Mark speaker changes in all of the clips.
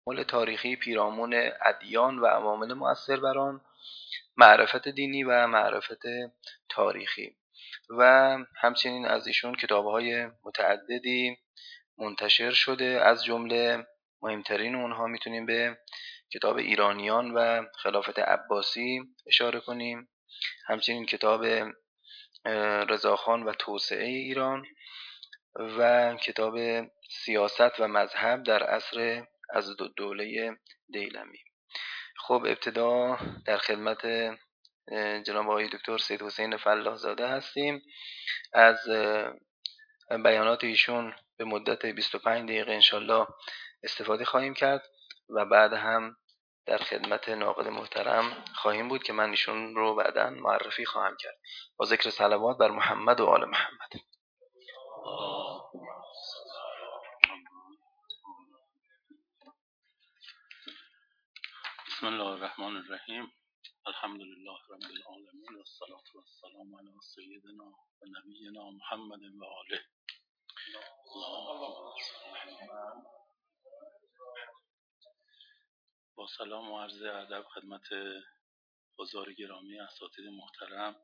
Speaker 1: تکامل تاریخی پیرامون ادیان و عوامل مؤثر بر آن، معرفت دینی و معرفت تاریخی. و همچنین از ایشون کتاب‌های متعددی منتشر شده. از جمله مهمترین اونها میتونیم به کتاب ایرانیان و خلافت عباسی اشاره کنیم، همچنین کتاب رضاخان و توسعه ایران و کتاب سیاست و مذهب در عصر از دوله دیلمی. خب ابتدا در خدمت جناب آقای دکتر سید حسین فلاح زاده هستیم. از بیانات ایشون به مدت 25 دقیقه انشالله استفاده خواهیم کرد و بعد هم در خدمت ناقد محترم خواهیم بود که من ایشون رو بعداً معرفی خواهم کرد با ذکر صلوات بر محمد و آل محمد.
Speaker 2: بسم الله الرحمن الرحیم. الحمد لله رب العالمین و الصلاة و السلام علی سیدنا و نبینا محمد و آله. با سلام و عرض ادب خدمت حضار گرامی، اساتید محترم،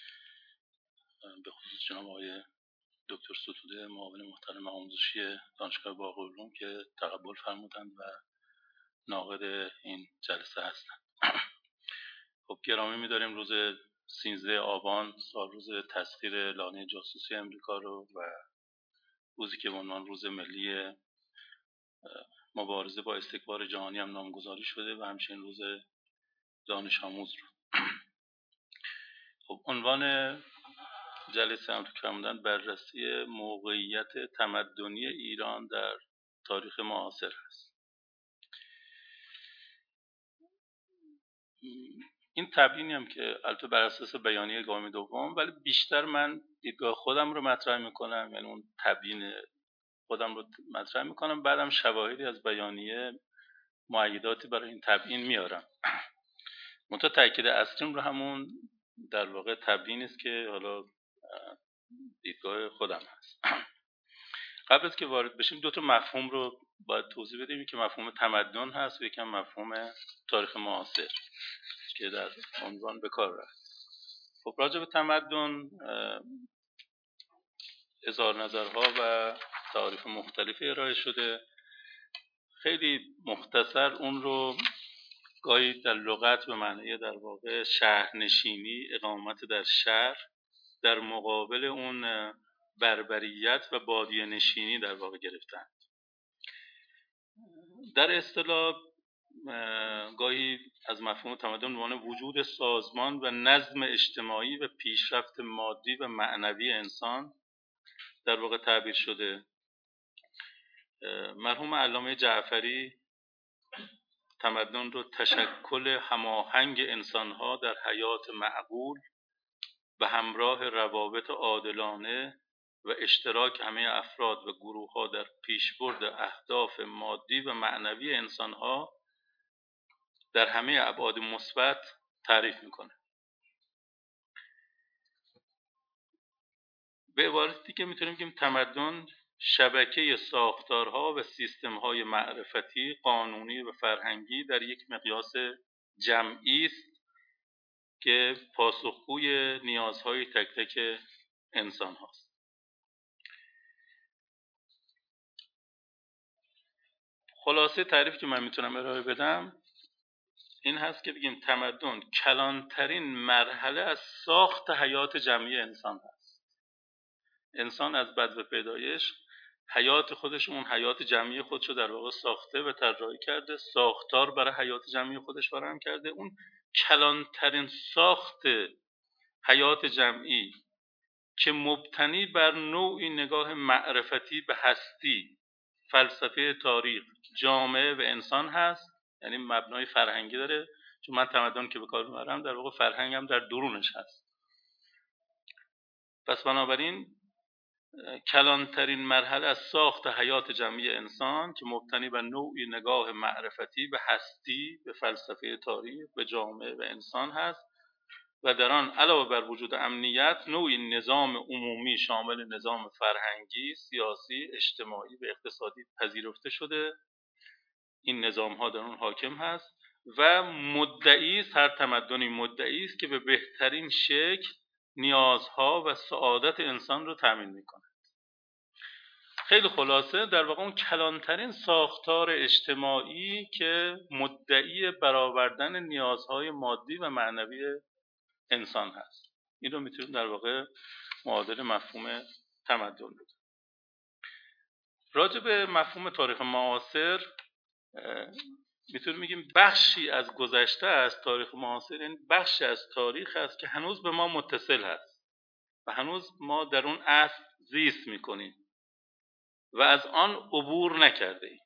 Speaker 2: به خصوص جناب آقای دکتر ستوده معاون محترم آموزشی دانشگاه باقرعلوم که تقبل فرمودند و ناقد این جلسه هستند. خب گرامی می‌داریم روز 13 آبان سال روز تسخیر لانه جاسوسی امریکا رو و روزی که به عنوان روز ملی مبارزه با استکبار جهانی هم نامگذاری شده و همچنین روز دانش آموز رو. خب عنوان جلسه هم تو فرمودن بررسی موقعیت تمدنی ایران در تاریخ معاصر است. این تبیینی هم که البته بر اساس بیانیه گام دوم، ولی بیشتر من دیدگاه خودم رو مطرح میکنم، یعنی اون تبیین خودم رو مطرح میکنم، بعدم شواهدی از بیانیه مؤیداتی برای این تبیین میارم. منتها تاکید اصلیم رو همون در واقع تبیینی است که حالا دیدگاه خودم هست. قبل از که وارد بشیم دو تا مفهوم رو باید توضیح بدیم که مفهوم تمدن هست و یکم مفهوم تاریخ معاصر که در عنوان به کار رفت. خب راجع به تمدن اظهار نظرها و تعاریف مختلفی ارائه شده. خیلی مختصر اون رو گاهی در لغت به معنی در واقع شهرنشینی، اقامت در شهر، در مقابل اون بربریت و بادیه نشینی در واقع گرفتن. در اصطلاح گاهی از مفهوم تمدن به معنی وجود سازمان و نظم اجتماعی و پیشرفت مادی و معنوی انسان در واقع تعبیر شده. مرحوم علامه جعفری تمدن رو تشکل هماهنگ انسان‌ها در حیات معقول و همراه روابط عادلانه و اشتراک همه افراد و گروه‌ها در پیشبرد اهداف مادی و معنوی انسان‌ها در همه ابعاد مثبت تعریف می‌کنه. به عبارت دیگه می‌تونیم بگیم تمدن شبکه ساختارها و سیستم‌های معرفتی، قانونی و فرهنگی در یک مقیاس جمعی است که پاسخگوی نیازهای تک تک انسان هاست. خلاصه تعریف که من میتونم ارائه بدم این هست که بگیم تمدن کلانترین مرحله از ساخت حیات جمعی انسان هست. انسان از بدو پیدایش حیات خودش، اون حیات جمعی خودش رو در واقع ساخته و طراحی کرده، ساختار برای حیات جمعی خودش فراهم کرده. اون کلانترین ساخت حیات جمعی که مبتنی بر نوعی نگاه معرفتی به هستی، فلسفه تاریخ، جامعه و انسان هست، یعنی مبنای فرهنگی داره، چون من تمدن که به کار میبرم در واقع فرهنگم در درونش هست. پس بنابراین کلانترین مرحله از ساخت حیات جمعی انسان که مبتنی بر نوعی نگاه معرفتی به هستی، به فلسفه تاریخ، به جامعه و انسان هست و در آن علاوه بر وجود امنیت نوعی نظام عمومی شامل نظام فرهنگی، سیاسی، اجتماعی و اقتصادی پذیرفته شده این نظام ها در اون حاکم هست و مدعی است، هر تمدنی مدعی است که به بهترین شکل نیازها و سعادت انسان رو تامین میکنه. خیلی خلاصه در واقع اون کلانترین ساختار اجتماعی که مدعی برآوردن نیازهای مادی و معنوی انسان هست. این رو میتونیم در واقع معادل مفهوم تمدن بود. راجع به مفهوم تاریخ معاصر میتونیم بگیم بخشی از گذشته است. تاریخ معاصر این بخشی از تاریخ است که هنوز به ما متصل هست و هنوز ما در اون عصر زیست میکنیم و از آن عبور نکرده ایم.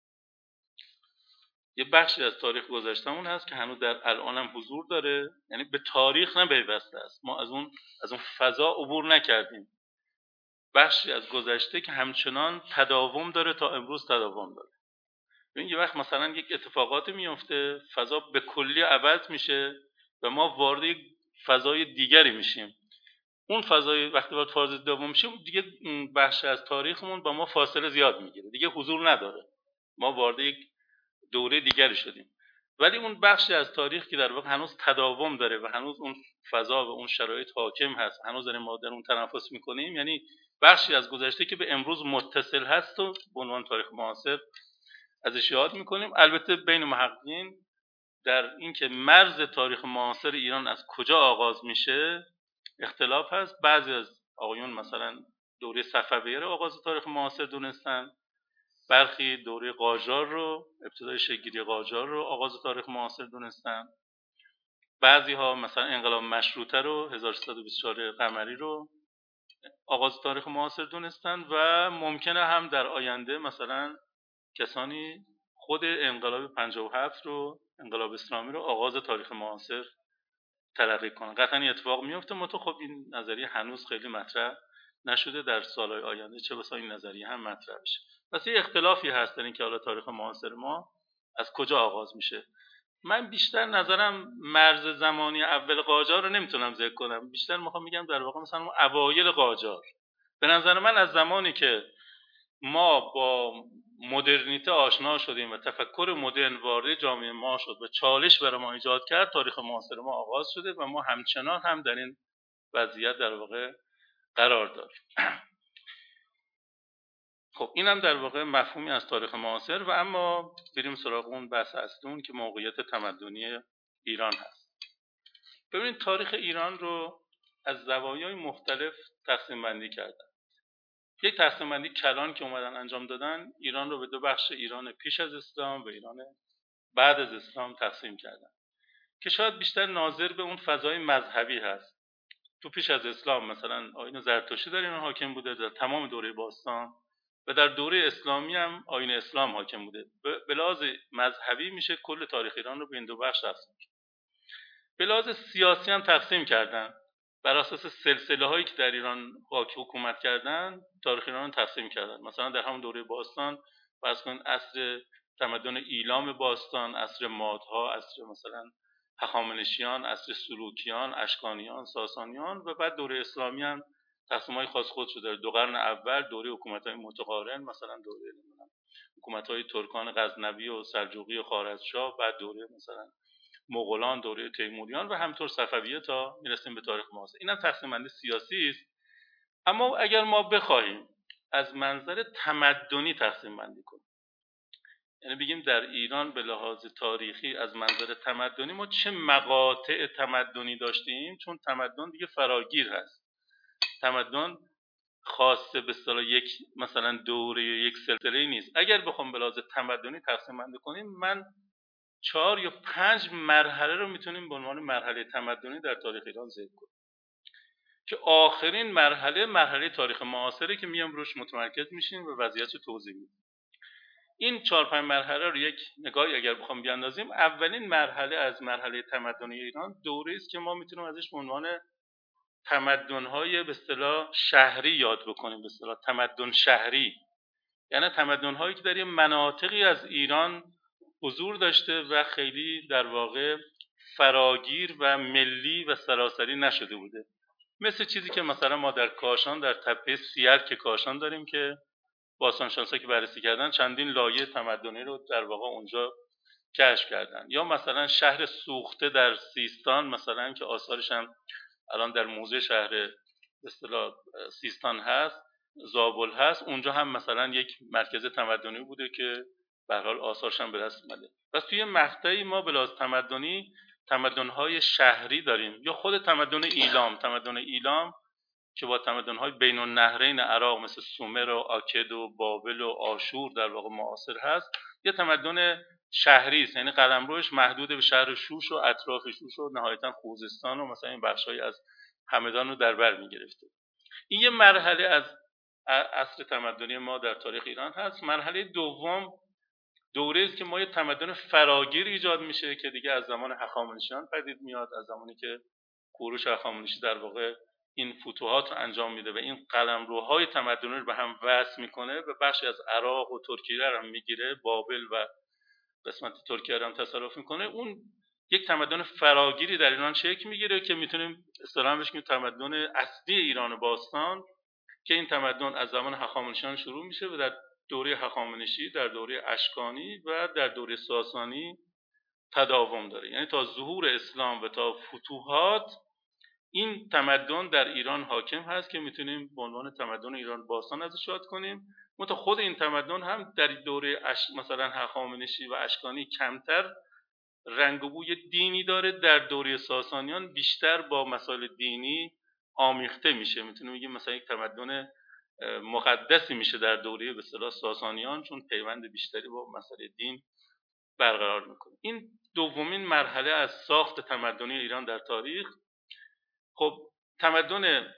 Speaker 2: یه بخشی از تاریخ گذشتهمون هست که هنوز در الان هم حضور داره، یعنی به تاریخ نپیوسته است، ما از اون فضا عبور نکردیم. بخشی از گذشته که همچنان تداوم داره، تا امروز تداوم داره. ببین یه وقت مثلا یک اتفاقات میفته، فضا به کلی عوض میشه و ما وارد یک فضای دیگری میشیم. اون فضای وقتی وارد فاز دوم میشیم دیگه بخش از تاریخمون با ما فاصله زیاد میگیره، دیگه حضور نداره، ما وارد یک دوره دیگری شدیم. ولی اون بخشی از تاریخ که در واقع هنوز تداوم داره و هنوز اون فضا و اون شرایط حاکم هست، هنوز داریم ما در اون تنفس میکنیم، یعنی بخشی از گذشته که به امروز متصل هست و به عنوان تاریخ معاصر ازش یاد میکنیم. البته بین محققین در اینکه مرز تاریخ معاصر ایران از کجا آغاز میشه اختلاف هست. بعضی از آقایون مثلا دوره صفویه رو آغاز تاریخ معاصر دونستن، برخی دوره قاجار رو، ابتدای شکل‌گیری قاجار رو آغاز تاریخ معاصر دونستن، بعضی ها مثلا انقلاب مشروطه رو 1324 قمری رو آغاز تاریخ معاصر دونستن و ممکنه هم در آینده مثلا کسانی خود انقلاب 57 رو، انقلاب اسلامی رو آغاز تاریخ معاصر تلقی کنن. قطعا این اتفاق میفته، منتها خب این نظریه هنوز خیلی مطرح نشده، در سالهای آینده چه بسا این نظریه هم مطرح بشه. پس یه اختلافی هست در این که حالا تاریخ معاصر ما از کجا آغاز میشه. من بیشتر نظرم مرز زمانی اول قاجار رو نمیتونم ذکر کنم، بیشتر میخوام بگم در واقع مثلا اوایل قاجار. به نظر من از زمانی که ما با مدرنیته آشنا شدیم و تفکر مدرن وارد جامعه ما شد و چالش برای ما ایجاد کرد، تاریخ معاصر ما آغاز شده و ما همچنان هم در این وضعیت در واقع قرار داریم. خب اینم در واقع مفهومی از تاریخ معاصر. و اما بریم سراغ اون بحث اصلی که موقعیت تمدنی ایران هست. ببینید تاریخ ایران رو از زوایای مختلف تقسیم بندی کردن. یک تقسیم بندی کلان که اومدن انجام دادن، ایران رو به دو بخش، ایران پیش از اسلام و ایران بعد از اسلام تقسیم کردن که شاید بیشتر ناظر به اون فضای مذهبی هست. تو پیش از اسلام مثلا آیین زرتشتی در ایران حاکم بوده در تمام دوره باستان و در دوره اسلامی هم آیین اسلام حاکم بوده. به لحاظ مذهبی میشه کل تاریخ ایران رو به این دو بخش تقسیم کرد. به لحاظ سیاسی هم تقسیم کردن، بر اساس سلسله هایی که در ایران حکومت کردن تاریخ ایران رو تقسیم کردن. مثلا در همون دوره باستان فرض کن عصر تمدن ایلام باستان، عصر مادها، عصر مثلا هخامنشیان، عصر سلوکیان، اشکانیان، ساسانیان، و بعد دوره اسلامی هم تقسیم‌های خاص خودش رو داره. دو قرن اول دوره حکومت‌های متقارن، مثلا دوره حکومت‌های ترکان غزنوی و سلجوقی و خوارزمشاه، بعد دوره مثلا مغولان، دوره تیموریان و همطور صفویه تا میرسیم به تاریخ معاصر. اینم تقسیم بندی سیاسی است. اما اگر ما بخوایم از منظر تمدنی تقسیم بندی کنیم، یعنی بگیم در ایران به لحاظ تاریخی از منظر تمدنی ما چه مقاطع تمدنی داشتیم، چون تمدن دیگه فراگیر هست. تمدن خاصه به اصطلاح یک مثلا دوره یک سلسله نیست. اگر بخوام به لحاظ تمدنی تقسیم بندی کنیم، من 4 یا 5 مرحله رو میتونیم به عنوان مرحله تمدنی در تاریخ ایران ذکر کنیم که آخرین مرحله تاریخ معاصره که میام روش متمرکز میشیم و وضعیت رو توضیح میدیم. این 4-5 مرحله رو یک نگاهی اگر بخوام بیاندازیم، اولین مرحله از مرحله تمدنی ایران دوره است که ما میتونیم ازش به عنوان تمدن‌های به اصطلاح شهری یاد بکنیم، به اصطلاح تمدن شهری، یعنی تمدن‌هایی که در یه مناطقی از ایران حضور داشته و خیلی در واقع فراگیر و ملی و سراسری نشده بوده. مثل چیزی که مثلا ما در کاشان، در تپه سیرک کاشان داریم که باستانشناسا که بررسی کردن چندین لایه تمدنی رو در واقع اونجا کشف کردن. یا مثلا شهر سوخته در سیستان مثلا که آثارش هم الان در موزه شهر به اصطلاح سیستان هست، زابل هست، اونجا هم مثلا یک مرکز تمدنی بوده که به هر حال آثارش هم به دست اومده. پس توی مقطعی ما به لحاظ تمدنی تمدن‌های شهری داریم، یا خود تمدن ایلام که با تمدن‌های بین النهرین عراق مثل سومر و آکد و بابل و آشور در واقع معاصر هست، یه تمدن شهری است، یعنی قلمروش محدود به شهر شوش و اطراف شوش و نهایتا خوزستان و مثلا این بخش‌های از همدان رو در بر می‌گرفته. این یه مرحله از عصر تمدنی ما در تاریخ ایران هست. مرحله دوم دوره است که ما یه تمدن فراگیر ایجاد میشه که دیگه از زمان هخامنشیان پدید میاد، از زمانی که کوروش هخامنشی در واقع این فتوحات رو انجام میده و این قلمروهای تمدنی رو به هم وصل میکنه و بخشی از عراق و ترکیه رو هم میگیره، بابل و قسمت ترکیه رو هم تصرف میکنه. اون یک تمدن فراگیری در ایران شکل میگیره که میتونیم اصطلاحاً بهش بگیم تمدن اصلی ایران باستان، که این تمدن از زمان هخامنشیان شروع میشه و در دوره هخامنشی، در دوره اشکانی و در دوره ساسانی تداوم داره. یعنی تا ظهور اسلام و تا فتوحات این تمدن در ایران حاکم هست که میتونیم به عنوان تمدن ایران باستان ازش یاد کنیم. منتها خود این تمدن هم در دوره مثلا هخامنشی و اشکانی کمتر رنگ و بوی دینی داره، در دوره ساسانیان بیشتر با مسائل دینی آمیخته میشه. میتونیم بگیم مثلا یک تمدن مقدسی میشه در دوره به اصطلاح ساسانیان، چون پیوند بیشتری با مسائل دین برقرار میکنه. این دومین مرحله از ساخت تمدنی ایران در تاریخ. خب تمدن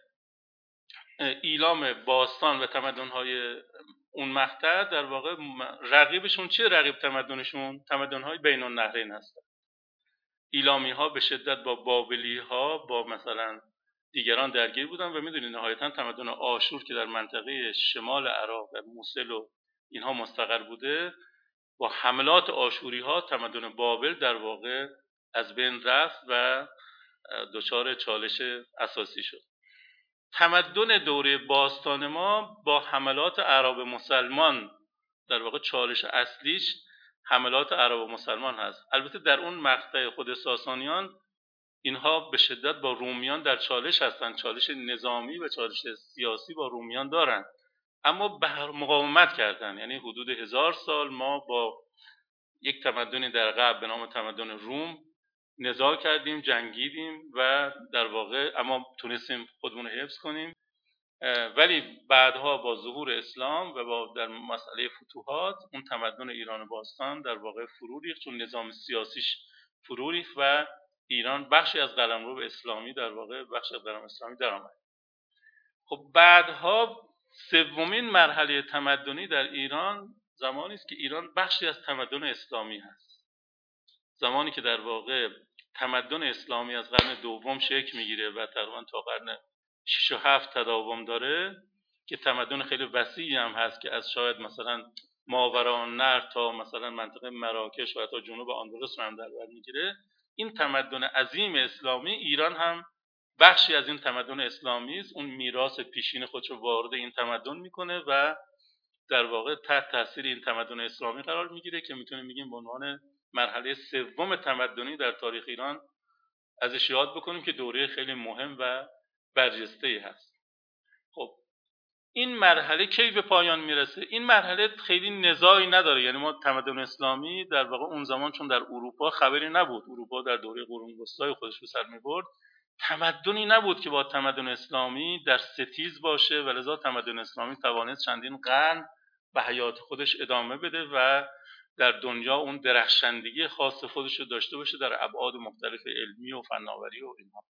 Speaker 2: ایلام باستان و تمدن‌های اون مقطع در واقع رقیبشون چیه؟ رقیب تمدن‌های بین النهرین هستن. ایلامی‌ها به شدت با بابلی‌ها با مثلا دیگران درگیر بودن و میدونید نهایتاً تمدن آشور که در منطقه شمال عراق و موصل و اینها مستقر بوده، با حملات آشوری‌ها تمدن بابل در واقع از بین رفت و دچار چالش اساسی شد. تمدن دوره باستان ما با حملات عرب مسلمان در واقع چالش اصلیش حملات عرب و مسلمان هست. البته در اون مقطع خود ساسانیان اینها به شدت با رومیان در چالش هستند، چالش نظامی و چالش سیاسی با رومیان دارند، اما مقاومت کردن. یعنی حدود 1000 سال ما با یک تمدنی در غرب به نام تمدن روم نزاع کردیم، جنگیدیم و در واقع اما تونستیم خودمون رو حفظ کنیم. ولی بعدها با ظهور اسلام و با در مسئله فتوحات اون تمدن ایران باستان در واقع فرو ریخت، چون نظام سیاسیش فرو ریخت و ایران بخشی از قلمرو اسلامی در واقع بخشی از قلمرو اسلامی درآمد. خب بعدها سومین مرحله تمدنی در ایران زمانی است که ایران بخشی از تمدن اسلامی هست. زمانی که در واقع تمدن اسلامی از قرن دوم شکل میگیره و تقریبا تا قرن 6 و 7 تداوم داره، که تمدن خیلی وسیعی هم هست که از شاید مثلا ماوراءالنهر تا مثلا منطقه مراکش و حتی جنوب اندلس رو هم در بر میگیره. این تمدن عظیم اسلامی، ایران هم بخشی از این تمدن اسلامی است. اون میراث پیشین خودش رو وارد این تمدن میکنه و در واقع تحت تاثیر این تمدن اسلامی قرار میگیره که میتونیم بگیم به عنوان مرحله سوم تمدنی در تاریخ ایران ازش یاد بکنیم که دوره خیلی مهم و برجسته‌ای هست. خب این مرحله کی به پایان میرسه؟ این مرحله خیلی نزاعی نداره. یعنی ما تمدن اسلامی در واقع اون زمان چون در اروپا خبری نبود، اروپا در دوره قرون وسطای خودش رو سر میبرد، تمدنی نبود که با تمدن اسلامی در ستیز باشه و لذا تمدن اسلامی توانست چندین قرن به حیات خودش ادامه بده و در دنیا اون درخشندگی خاص خودش رو داشته باشه در ابعاد مختلف علمی و فناوری و اینها.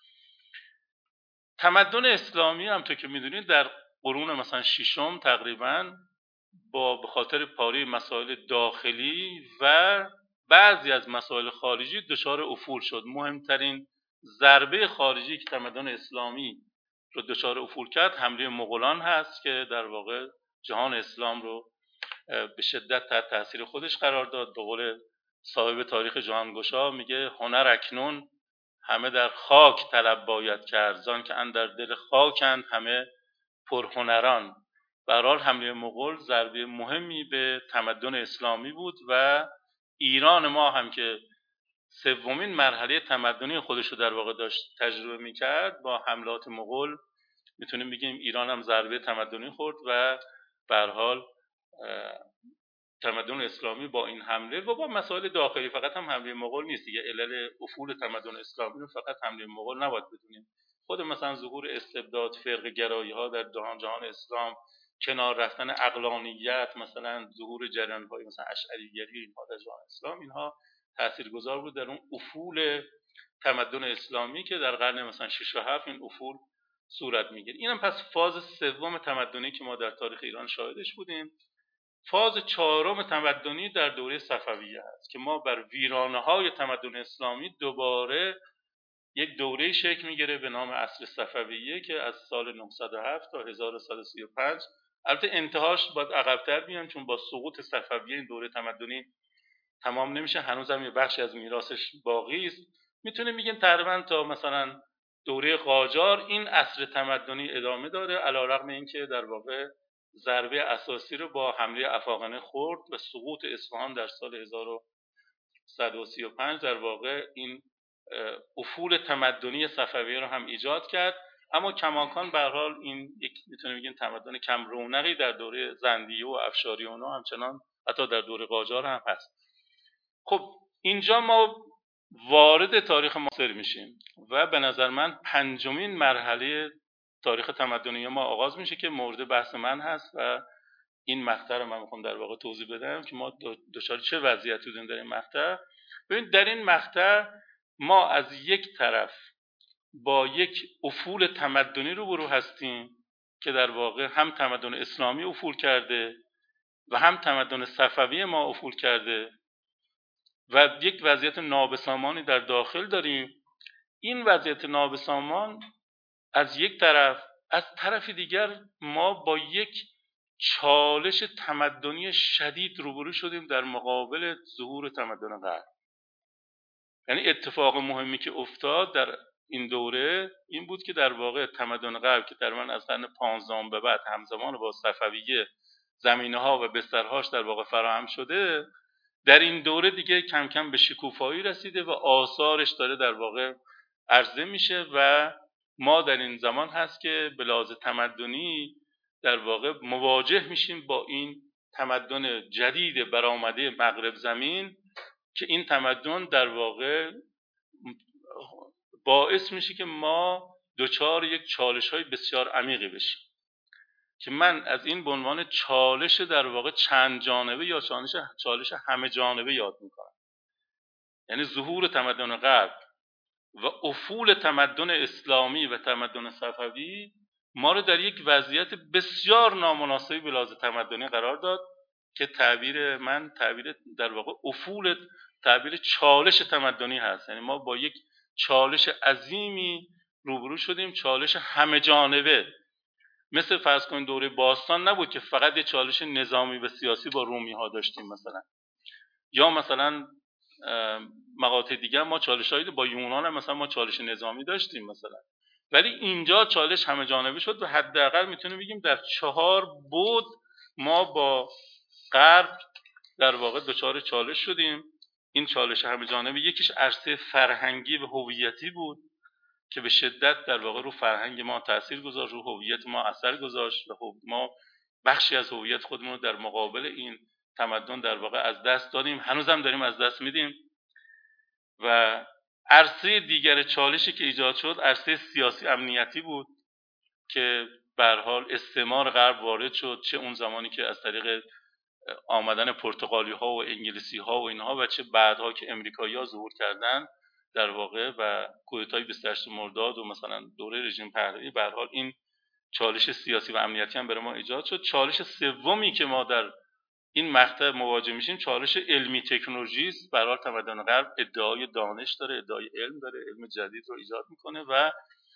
Speaker 2: تمدن اسلامی هم تو که میدونید در قرون مثلا ششم تقریبا به خاطر پاره مسائل داخلی و بعضی از مسائل خارجی دچار افول شد. مهمترین ضربه خارجی که تمدن اسلامی رو دچار افول کرد حمله مغولان هست که در واقع جهان اسلام رو به شدت تحت تاثیر خودش قرار داد. به قول صاحب تاریخ جهانگشا میگه هنر اکنون همه در خاک طلب باید کرد، زان که اندر دل خاکند همه پرهنران. به هر حال حمله مغول ضربه مهمی به تمدن اسلامی بود و ایران ما هم که سومین مرحله تمدنی خودش رو در واقع داشت تجربه میکرد، با حملات مغول میتونیم بگیم ایران هم ضربه تمدنی خورد و به هر حال تمدن اسلامی با این حمله و با مسائل داخلی، فقط هم حمله مغول نیست دیگه، علل افول تمدن اسلامی رو فقط حمله مغول نباید بدونیم. خود مثلا ظهور استبداد، فرقه گرایی ها در جهان اسلام، کنار رفتن عقلانیت، مثلا ظهور جریان های مثلا اشعری گری اینها در جهان اسلام، اینها تاثیرگذار بود در اون افول تمدن اسلامی که در قرن مثلا 6 و 7 این افول صورت میگیره. اینم پس فاز سوم تمدنی که ما در تاریخ ایران شاهدش بودیم. فاز چهارم تمدنی در دوره صفویه است که ما بر ویرانه‌های تمدن اسلامی دوباره یک دوره شکل میگیره به نام عصر صفویه که از سال 907 تا 1135. البته انتهاش باید عقب‌تر بیان چون با سقوط صفویه این دوره تمدنی تمام نمیشه، هنوزم یه بخشی از میراثش باقی است. میتونه میگیم تقریبا تا مثلا دوره قاجار این عصر تمدنی ادامه داره، علیرغم اینکه در واقع ضربه اساسی رو با حمله افاقنه خورد و سقوط اصفهان در سال 1135 در واقع این افول تمدنی صفویه رو هم ایجاد کرد. اما کماکان به هر حال این یک میتونیم بگیم تمدن کم رونقی در دوره زندیه و افشاریون و همچنان حتی در دوره قاجار هم هست. خب اینجا ما وارد تاریخ معاصر میشیم و به نظر من پنجمین مرحله تاریخ تمدنی ما آغاز میشه که مورد بحث من هست و این مقطع رو من میخوام در واقع توضیح بدم که ما دچار چه وضعیتی بودیم در این مقطع. ببین در این مقطع ما از یک طرف با یک افول تمدنی روبرو هستیم که در واقع هم تمدن اسلامی افول کرده و هم تمدن صفوی ما افول کرده و یک وضعیت نابسامانی در داخل داریم. این وضعیت نابسامان از یک طرف، از طرف دیگر ما با یک چالش تمدنی شدید روبرو شدیم در مقابل ظهور تمدن غرب. یعنی اتفاق مهمی که افتاد در این دوره این بود که در واقع تمدن غرب که در من از قرن 15 به بعد همزمان با صفویه زمینه‌ها و بسترهاش در واقع فراهم شده، در این دوره دیگه کم کم به شکوفایی رسیده و آثارش داره در واقع عرضه میشه و ما در این زمان هست که به لحاظ تمدنی در واقع مواجه میشیم با این تمدن جدید برآمده مغرب زمین که این تمدن در واقع باعث میشه که ما دچار یک چالش‌های بسیار عمیقی بشیم که من از این به عنوان چالش در واقع چند جانبه یا چالش همه جانبه یاد میکنم. یعنی ظهور تمدن غرب و افول تمدن اسلامی و تمدن صفوی ما رو در یک وضعیت بسیار نامناسبی به لحاظ تمدنی قرار داد که تعبیر من تعبیر در واقع افول تعبیر چالش تمدنی هست. یعنی ما با یک چالش عظیمی روبرو شدیم، چالش همه جانبه. مثل فرض کنید دوره باستان نبود که فقط یه چالش نظامی و سیاسی با رومی ها داشتیم مثلا، یا مثلا مقاطع دیگر ما چالش‌هایی با یونان هم مثلا ما چالش نظامی داشتیم مثلا، ولی اینجا چالش همه جانبه شد و حداقل میتونیم بگیم در 4 بعد ما با غرب در واقع دچار چالش شدیم. این چالش همه جانبه یکیش عرصه فرهنگی و هویتی بود که به شدت در واقع رو فرهنگ ما تأثیر گذاشت، رو هویت ما اثر گذاشت و ما بخشی از هویت خودمون رو در مقابل این تمدن در واقع از دست دادیم، هنوزم داریم از دست میدیم. و عرصه دیگر چالشی که ایجاد شد عرصه سیاسی امنیتی بود که به هر حال استعمار غرب وارد شد، چه اون زمانی که از طریق آمدن پرتغالی ها و انگلیسی ها و اینها و چه بعدها که امریکایی ها ظهور کردن در واقع و کودتای 28 مرداد و مثلا دوره رژیم پهلوی. به هر حال این چالش سیاسی و امنیتی هم برای ما ایجاد شد. چالش سومی که ما در این مقطع مواجه میشیم چالش علمی تکنولوژی است. به هر حال تمدن غرب ادعای دانش داره، ادعای علم داره، علم جدید رو ایجاد میکنه و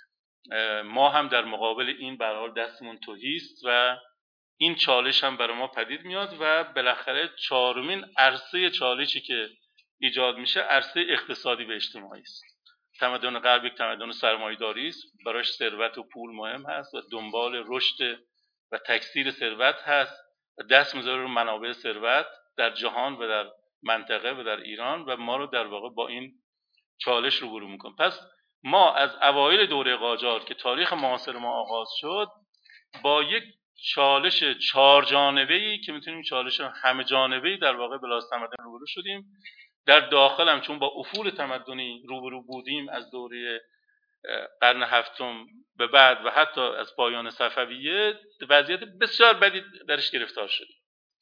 Speaker 2: ما هم در مقابل این به هر حال دستمون تهی است و این چالش هم برای ما پدید میاد و بالاخره چهارمین عرصه چالشی که ایجاد میشه عرصه اقتصادی و اجتماعی است. تمدن غرب یک تمدن سرمایه‌داری است، براش ثروت و پول مهم هست و دنبال رشد و تکثیر ثروت هست و دست میذاره رو منابع ثروت در جهان و در منطقه و در ایران و ما رو در واقع با این چالش روبرو میکنه. پس ما از اوایل دوره قاجار که تاریخ معاصر ما آغاز شد با یک چالش 4 جانبه‌ای که میتونیم چالش همه جانبه‌ای در واقع بلاستمدن روبرو شدیم. در داخل هم چون با افول تمدنی روبرو بودیم از دوره قرن هفتم به بعد و حتی از پایان صفویه، وضعیت بسیار بدی درش گرفتار شدیم.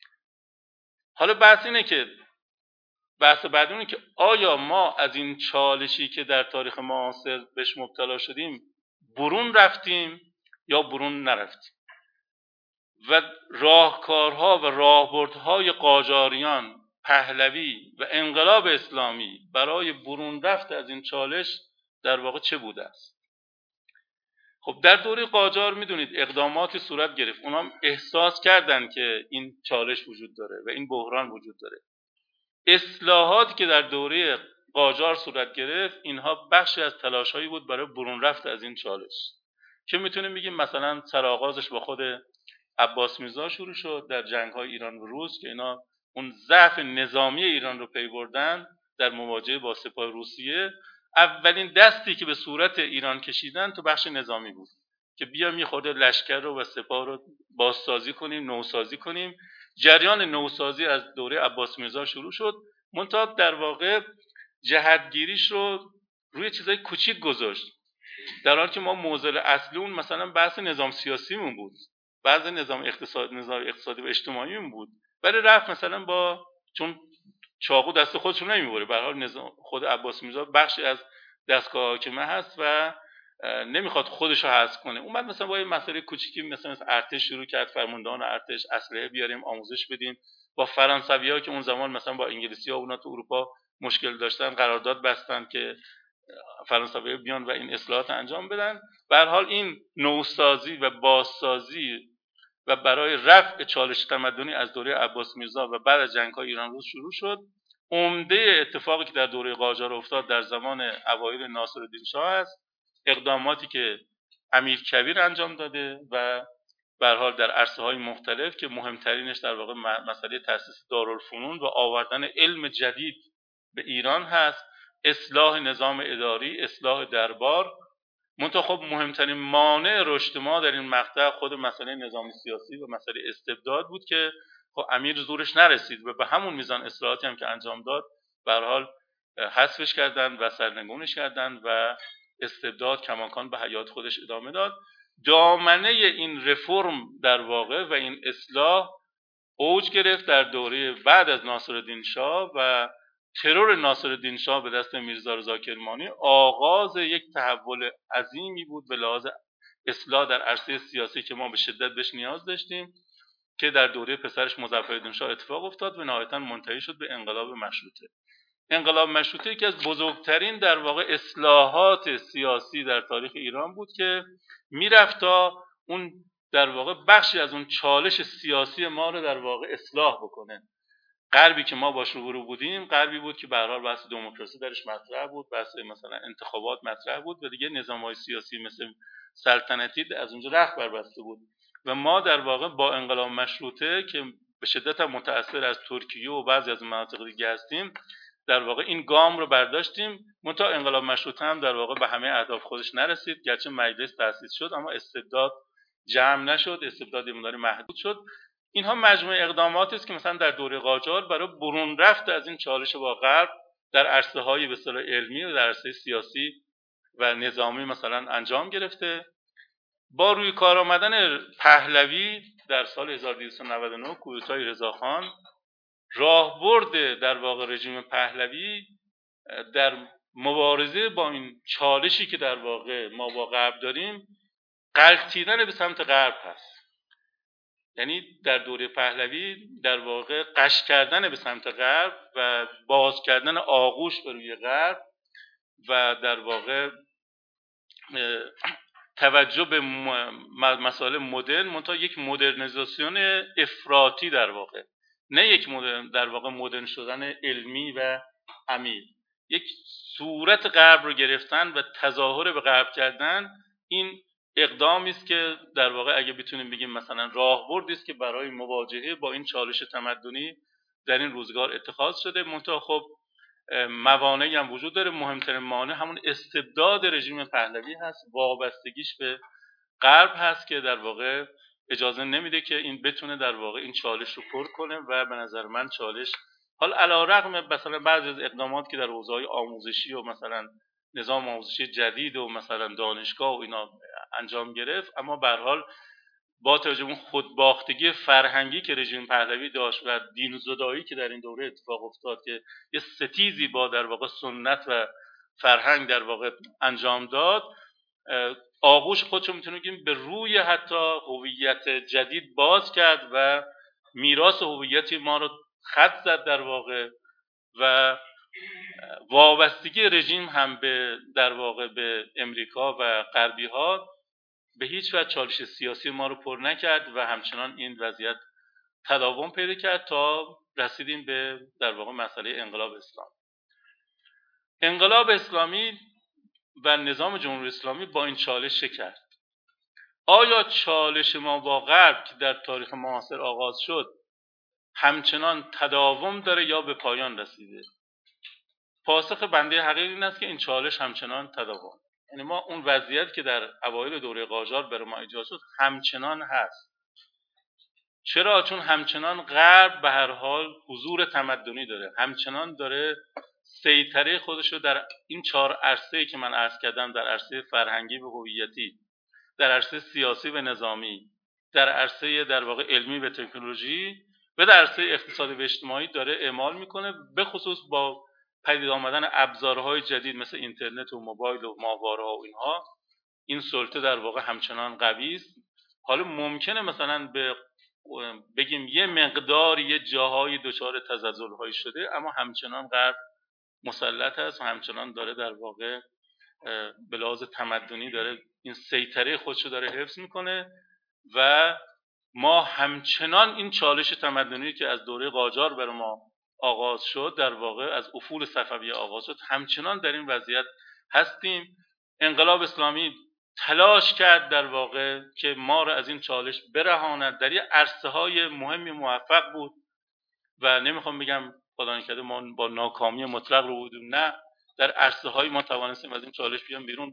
Speaker 2: حالا بحث بعد اینه که آیا ما از این چالشی که در تاریخ معاصر بهش مبتلا شدیم برون رفتیم یا برون نرفتیم و راهکارها و راهبردهای قاجاریان، پهلوی و انقلاب اسلامی برای برون رفت از این چالش در واقع چه بوده است؟ خب در دوره قاجار میدونید اقداماتی صورت گرفت. اونا احساس کردن که این چالش وجود داره و این بحران وجود داره. اصلاحاتی که در دوره قاجار صورت گرفت اینها بخشی از تلاش‌هایی بود برای برون رفت از این چالش که میتونیم بگیم مثلا سرآغازش با خود عباس میرزا شروع شد در جنگ‌های ایران و روس که اینا اون ضعف نظامی ایران رو پی بردن در مواجهه با سپاه روسیه. اولین دستی که به صورت ایران کشیدن تو بخش نظامی بود که بیام یه خورده لشکر رو و سپاه رو بازسازی کنیم، نوسازی کنیم. جریان نوسازی از دوره عباس میرزا شروع شد، منتها در واقع جهتگیریش رو روی چیزای کوچیک گذاشت، در حالی که ما موضوع اصلی اون مثلا بحث نظام سیاسیمون بود، بعض نظام اقتصادی و اجتماعیمون بود، ولی رفت مثلا با چون چاقو دست خودش رو نمیبره، به هر حال خود عباس میرزا بخشی از دستگاه حاکمه هست و نمیخواد خودش رو حذف کنه. اومد مثلا با یه مسئله کوچیکی مثلا ارتش شروع کرد، فرماندهان ارتش اسلحه بیاریم آموزش بدیم. با فرانسوی‌ها که اون زمان مثلا با انگلیسی‌ها اونا تو اروپا مشکل داشتن قرارداد بستن که فرانسوی‌ها بیان و این اصلاحات انجام بدن. به هر حال این نوسازی و بازسازی و برای رفع چالش تمدنی از دوره عباس میرزا و بعد از جنگ‌های ایران روس شروع شد. عمده اتفاقی که در دوره قاجار افتاد در زمان اوایل ناصرالدین شاه است، اقداماتی که امیرکبیر انجام داده و به هر حال در عرصه‌های مختلف که مهمترینش در واقع مسئله تأسیس دارالفنون و آوردن علم جدید به ایران هست، اصلاح نظام اداری، اصلاح دربار. منتها خب مهمترین مانع رشد ما در این مقطع خود مسئله نظام سیاسی و مسئله استبداد بود که خب امیر زورش نرسید و به همون میزان اصلاحاتی هم که انجام داد به هر حال حذفش کردن و سرنگونش کردن و استبداد کماکان به حیات خودش ادامه داد. دامنه این رفرم در واقع و این اصلاح اوج گرفت در دوره بعد از ناصرالدین شاه و ترور ناصرالدین شاه به دست میرزا رضا کرمانی آغاز یک تحول عظیمی بود به لحاظ اصلاح در عرصه سیاسی که ما به شدت بهش نیاز داشتیم که در دوره پسرش مظفرالدین شاه اتفاق افتاد و نهایتاً منتهی شد به انقلاب مشروطه. انقلاب مشروطه یکی از بزرگترین در واقع اصلاحات سیاسی در تاریخ ایران بود که میرفت تا اون در واقع بخشی از اون چالش سیاسی ما رو در واقع اصلاح بکنه. غربی که ما باش روبرو بودیم غربی بود که به هر حال بحث دموکراسی درش مطرح بود، بحث مثلا انتخابات مطرح بود و دیگه نظام‌های سیاسی مثل سلطنتی از اونجا رخت بربسته بود و ما در واقع با انقلاب مشروطه که به شدت متأثر از ترکیه و بعضی از مناطق دیگه هستیم در واقع این گام رو برداشتیم. منتها انقلاب مشروطه هم در واقع به همه اهداف خودش نرسید، گرچه مجلس تأسیس شد اما استبداد جمع نشد، استبداد مقداری محدود شد. اینها مجموعه اقداماتی است که مثلا در دوره قاجار برای برون رفت از این چالش با غرب در عرصه‌های به اصطلاح علمی و در عرصه سیاسی و نظامی مثلا انجام گرفته. با روی کار آمدن پهلوی در سال 1299 کودتای رضاخان، راهبرد در واقع رژیم پهلوی در مبارزه با این چالشی که در واقع ما با غرب داریم غلتیدن به سمت غرب هست. یعنی در دوره پهلوی در واقع قش کردن به سمت غرب و باز کردن آغوش به روی غرب و در واقع توجه به مسائل مدرن، منتها یک مدرنیزاسیون افراطی در واقع، نه یک در واقع مدرن شدن علمی و عمیق، یک صورت غرب رو گرفتن و تظاهر به غرب کردن. این اقدامی است که در واقع اگه بتونیم بگیم مثلا راهبردی است که برای مواجهه با این چالش تمدنی در این روزگار اتخاذ شده. منتها خب موانعی هم وجود داره. مهمترین مانع همون استبداد رژیم پهلوی هست، وابستگیش به غرب هست که در واقع اجازه نمیده که این بتونه در واقع این چالش رو پر کنه و به نظر من چالش حال علیرغم مثلا بعضی از اقدامات که در حوزه‌های آموزشی و مثلا نظام آموزشی جدید و مثلا دانشگاه و اینا انجام گرفت، اما به هر حال با توجه به اون خودباختگی فرهنگی که رژیم پهلوی داشت و دین زدایی که در این دوره اتفاق افتاد که یه ستیزی با در واقع سنت و فرهنگ در واقع انجام داد، آغوش خودشو میتونیم بگیم به روی حتی هویت جدید باز کرد و میراث هویتی ما رو خط زد در واقع و وابستگی رژیم هم به در واقع به امریکا و غربی ها به هیچ وجه چالش سیاسی ما رو پر نکرد و همچنان این وضعیت تداوم پیدا کرد تا رسیدیم به در واقع مسئله انقلاب اسلامی. انقلاب اسلامی و نظام جمهوری اسلامی با این چالش کرد. آیا چالش ما با غرب که در تاریخ معاصر آغاز شد همچنان تداوم داره یا به پایان رسیده؟ پاسخ بنده حقیقی این است که این چالش همچنان تداوم، یعنی ما اون وضعیت که در اوایل دوره قاجار برای ما ایجاد شد همچنان هست. چرا؟ چون همچنان غرب به هر حال حضور تمدنی داره، همچنان داره سیطره خودش رو در این 4 عرصه‌ای که من عرض کردم، در عرصه فرهنگی و هویتی، در عرصه سیاسی و نظامی، در عرصه در واقع علمی و تکنولوژی و در عرصه اقتصادی و اجتماعی داره اعمال میکنه، به خصوص با پدید آمدن ابزارهای جدید مثل اینترنت و موبایل و ماهواره‌ها و اینها این سلطه در واقع همچنان قوی است. حالا ممکنه مثلا بگیم یه مقدار یه جاهای دچار تزلزل‌هایی شده، اما همچنان غرب مسلط است و همچنان داره در واقع به لحاظ تمدنی داره این سیطره خودش رو داره حفظ میکنه و ما همچنان این چالش تمدنی که از دوره قاجار برای ما آغاز شد، در واقع از افول صفویه آغاز شد، همچنان در این وضعیت هستیم. انقلاب اسلامی تلاش کرد در واقع که ما رو از این چالش برهاند، در یه عرصه‌های مهمی موفق بود و نمیخوام بگم خدا نکرده ما با ناکامی مطلق رو بودیم، نه، در عرصه‌های ما توانستیم از این چالش بیام بیرون.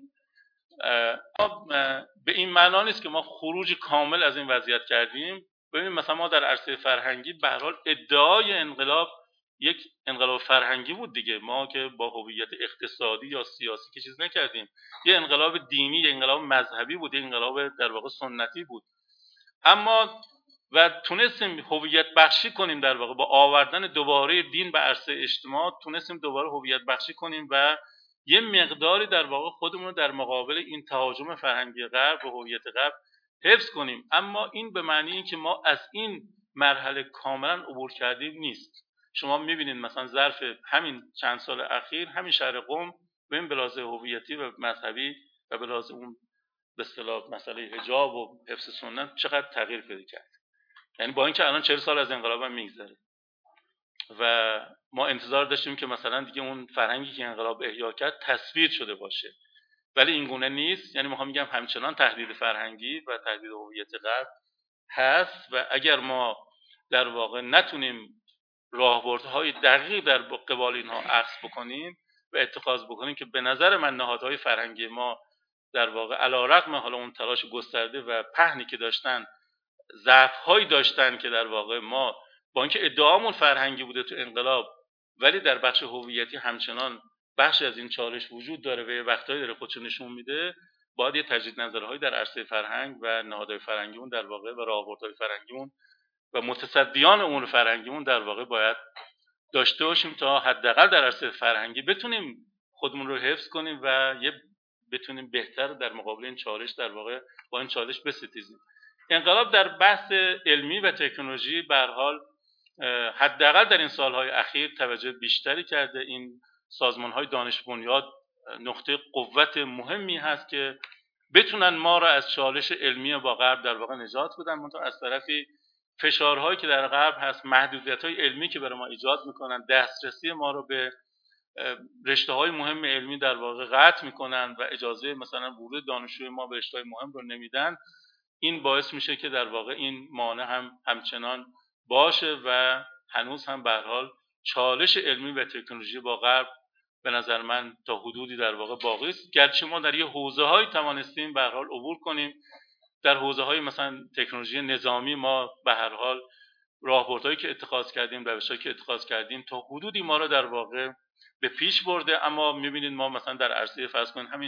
Speaker 2: به این معنا نیست که ما خروج کامل از این وضعیت کردیم. ببینید مثلا ما در عرصه فرهنگی به هر حال ادعای انقلاب یک انقلاب فرهنگی بود دیگه، ما که با هویت اقتصادی یا سیاسی که چیز نکردیم. یه انقلاب دینی، یه انقلاب مذهبی بود، یه انقلاب در واقع سنتی بود، اما و تونستیم هویت بخشی کنیم در واقع با آوردن دوباره دین به عرصه اجتماع، تونستیم دوباره هویت بخشی کنیم و یه مقداری در واقع خودمون رو در مقابل این تهاجم فرهنگی غرب و هویت غرب حفظ کنیم. اما این به معنی این که ما از این مرحله کاملا عبور کردیم نیست. شما می‌بینید مثلا ظرف همین چند سال اخیر همین شهر قم به این بلازه هویتی و مذهبی و بلازه اون به اصطلاح مسئله حجاب و حفظ سنت چقدر تغییر پیدا کرد. یعنی با اینکه الان 40 سال از انقلاب هم میگذره و ما انتظار داشتیم که مثلا دیگه اون فرهنگی که انقلاب احیا کرد تصویر شده باشه، ولی این گونه نیست. یعنی میخوام بگم همچنان تهدید فرهنگی و تهدید هویت غرب هست و اگر ما در واقع نتونیم راهبردهای دقیق در قبال اینها اخذ بکنیم و اتخاذ بکنیم که به نظر من نهادهای فرهنگی ما در واقع علیرغم حالا اون تلاش گسترده و پهنی که داشتن، ضعف‌هایی داشتن که در واقع ما با اینکه ادعامون فرهنگی بوده تو انقلاب، ولی در بخش هویتی همچنان بخشی از این چالش وجود داره و وقتایی داره خودشو نشون میده، باید یه تجدید نظرهایی در عرصه فرهنگ و نهادهای فرهنگیمون در واقع و راهبردهای فرهنگیمون و متصدیان امور فرهنگیمون در واقع باید داشته باشیم تا حداقل در عرصه فرهنگی بتونیم خودمون رو حفظ کنیم و بتونیم بهتر در مقابل این چالش در واقع با این چالش بستیزیم. انقلاب در بحث علمی و تکنولوژی به هر حال حداقل در این سالهای اخیر توجه بیشتری کرده. این سازمان‌های دانش بنیاد نقطه قوت مهمی هست که بتونن ما را از چالش علمی با غرب در واقع نجات بدن. منتها از طرفی فشارهایی که در غرب هست، محدودیت‌های علمی که برای ما ایجاد میکنن، دسترسی ما رو به رشته‌های مهم علمی در واقع قطع میکنن و اجازه مثلا ورود دانشجوی ما به رشته‌های مهم رو نمیدن، این باعث میشه که در واقع این مانع هم همچنان باشه و هنوز هم به هر حال چالش علمی و تکنولوژی با غرب به نظر من تا حدودی در واقع باقی است، گرچه ما در یه حوزه‌های توانستیم به هر حال عبور کنیم. در حوزه‌های مثلا تکنولوژی نظامی ما به هر حال راهبردهایی که اتخاذ کردیم، روش‌هایی که اتخاذ کردیم تا حدودی ما رو در واقع به پیش برده، اما می‌بینید ما مثلا در عرصه فرض کنید همین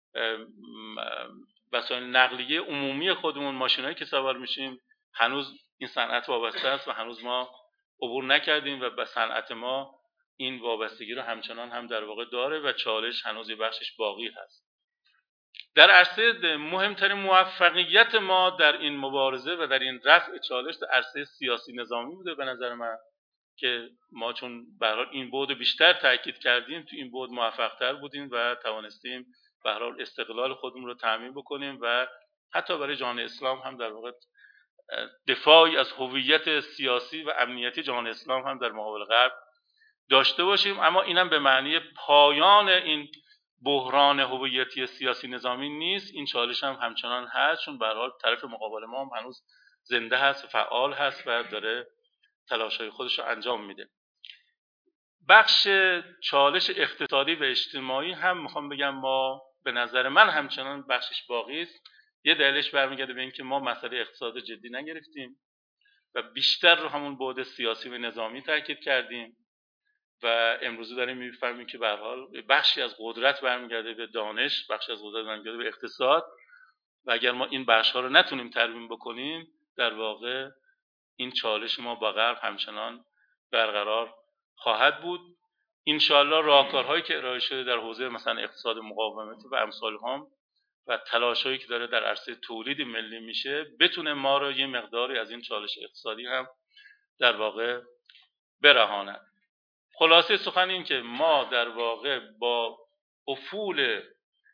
Speaker 2: وسایل نقلیه عمومی خودمون، ماشینایی که سوار میشیم، هنوز این صنعت وابسته است و هنوز ما عبور نکردیم و به صنعت ما این وابستگی رو همچنان هم در واقع داره و چالش هنوز یه بخشش باقی هست. در عرصه مهمترین موفقیت ما در این مبارزه و در این رفع چالش در عرصه سیاسی نظامی بوده به نظر من، که ما چون به هر حال این بعد بیشتر تاکید کردیم، تو این بعد موفق‌تر بودیم و توانستیم به هر حال استقلال خودمون رو تضمین بکنیم و حتی برای جهان اسلام هم در واقع دفاعی از هویت سیاسی و امنیتی جهان اسلام هم در مقابل غرب داشته باشیم. اما اینم به معنی پایان این بحران هویتی سیاسی نظامی نیست، این چالش هم همچنان هست، چون به هر حال طرف مقابل ما هم هنوز زنده هست و فعال هست و داره تلاش‌های خودش رو انجام میده. بخش چالش اقتصادی و اجتماعی هم میخوام بگم ما به نظر من همچنان بخشش باقی است. یه دلیلش برمیگرده به اینکه ما مسئله اقتصاد جدی نگرفتیم و بیشتر رو همون بعد سیاسی و نظامی تاکید کردیم و امروزه داریم میفهمیم که به هر حال بخشی از قدرت برمیگرده به دانش، بخشی از قدرت برمیگرده به اقتصاد و اگر ما این بخش‌ها رو نتونیم ترمیم بکنیم، در واقع این چالش ما با غرب همچنان برقرار خواهد بود. انشاءالله راهکارهایی که ارائه شده در حوزه مثلا اقتصاد مقاومتی و امثال هم و تلاش‌هایی که داره در عرصه تولید ملی میشه بتونه ما رو یه مقداری از این چالش اقتصادی هم در واقع برهاند. خلاصه سخن این که ما در واقع با افول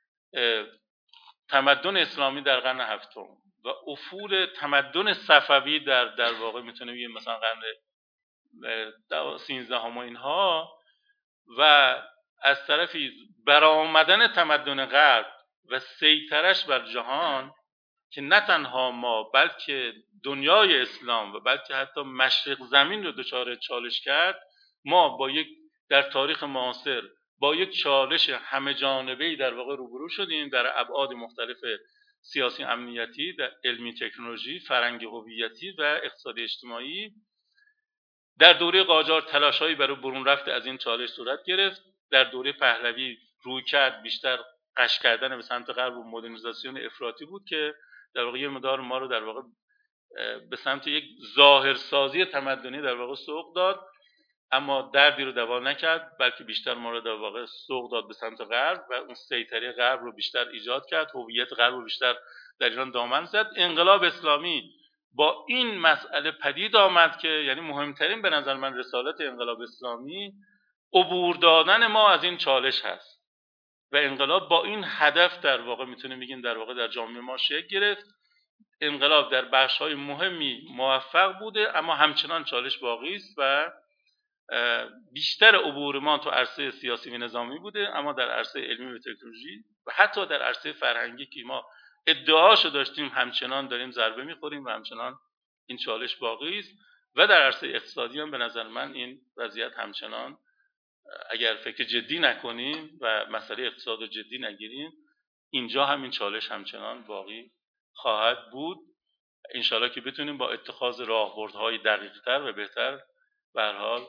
Speaker 2: تمدن اسلامی در قرن هفتم و افول تمدن صفوی در واقع میتونه بگیم مثلا قرن 13 و اینها، و از طرفی برآمدن تمدن غرب و سیطرش بر جهان، که نه تنها ما بلکه دنیای اسلام و بلکه حتی مشرق زمین رو دچار چالش کرد، ما با یک در تاریخ معاصر با یک چالش همه جانبه‌ای در واقع روبرو شدیم در ابعاد مختلف سیاسی، امنیتی، در علمی، تکنولوژی، فرهنگی، هویتی و اقتصادی اجتماعی. در دوره قاجار تلاش‌هایی برای برون رفت از این چالش صورت گرفت. در دوره پهلوی رویکرد بیشتر قش کردن به سمت غرب و مدرنیزاسیون افراطی بود که در واقع یه مقدار ما رو در واقع به سمت یک ظاهرسازی تمدنی در واقع سوق داد، اما دردی رو دوا نکرد، بلکه بیشتر ما رو در واقع سوق داد به سمت غرب و اون سیطره غرب رو بیشتر ایجاد کرد، هویت غرب رو بیشتر در ایران دامن زد. انقلاب اسلامی با این مسئله پدید آمد که یعنی مهمترین به نظر من رسالت انقلاب اسلامی عبور دادن ما از این چالش هست و انقلاب با این هدف در واقع میتونیم بگیم در واقع در جامعه ما شکل گرفت. انقلاب در بخش‌های مهمی موفق بوده، اما همچنان چالش باقی است و بیشتر عبور ما تو عرصه سیاسی و نظامی بوده، اما در عرصه علمی و تکنولوژی و حتی در عرصه فرهنگی که ما ادعاشو داشتیم همچنان داریم ضربه میخوریم و همچنان این چالش باقی است. و در عرصه اقتصادی هم به نظر من این وضعیت همچنان اگر فکر جدی نکنیم و مسئله اقتصاد رو جدی نگیریم، اینجا هم این چالش همچنان باقی خواهد بود. انشالله که بتونیم با اتخاذ راهبردهای دقیق‌تر و بهتر به هر حال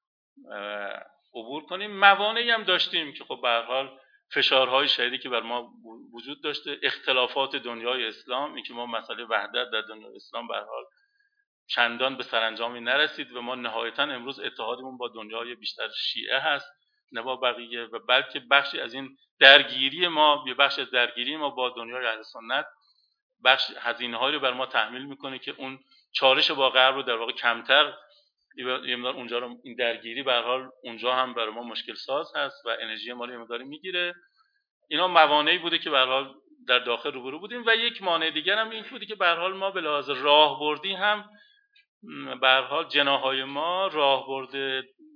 Speaker 2: عبور کنیم. موانعی هم داشتیم که خب به هر حال فشارهای شدیدی که بر ما وجود داشته، اختلافات دنیای اسلام، این که ما مسئله وحدت در دنیای اسلام به هر حال چندان به سرانجامی نرسید و ما نهایتا امروز اتحادمون با دنیای بیشتر شیعه هست نه با بقیه، و بلکه بخشی از این درگیری ما، یه بخش از درگیری ما با دنیای اهل سنت، بخش هزینه‌هایی رو بر ما تحمیل میکنه که اون چالش با غرب رو در واقع کمتر، یه مقدار اونجا رو این درگیری به هر حال اونجا هم برای ما مشکل ساز هست و انرژی ما رو یه مقداری میگیره. اینا موانعی بوده که به هر حال در داخل روبرو بودیم. و یک مانع دیگر هم این بوده که به هر حال ما به لحاظ راهبردی هم به هر حال جناح‌های ما راهبرد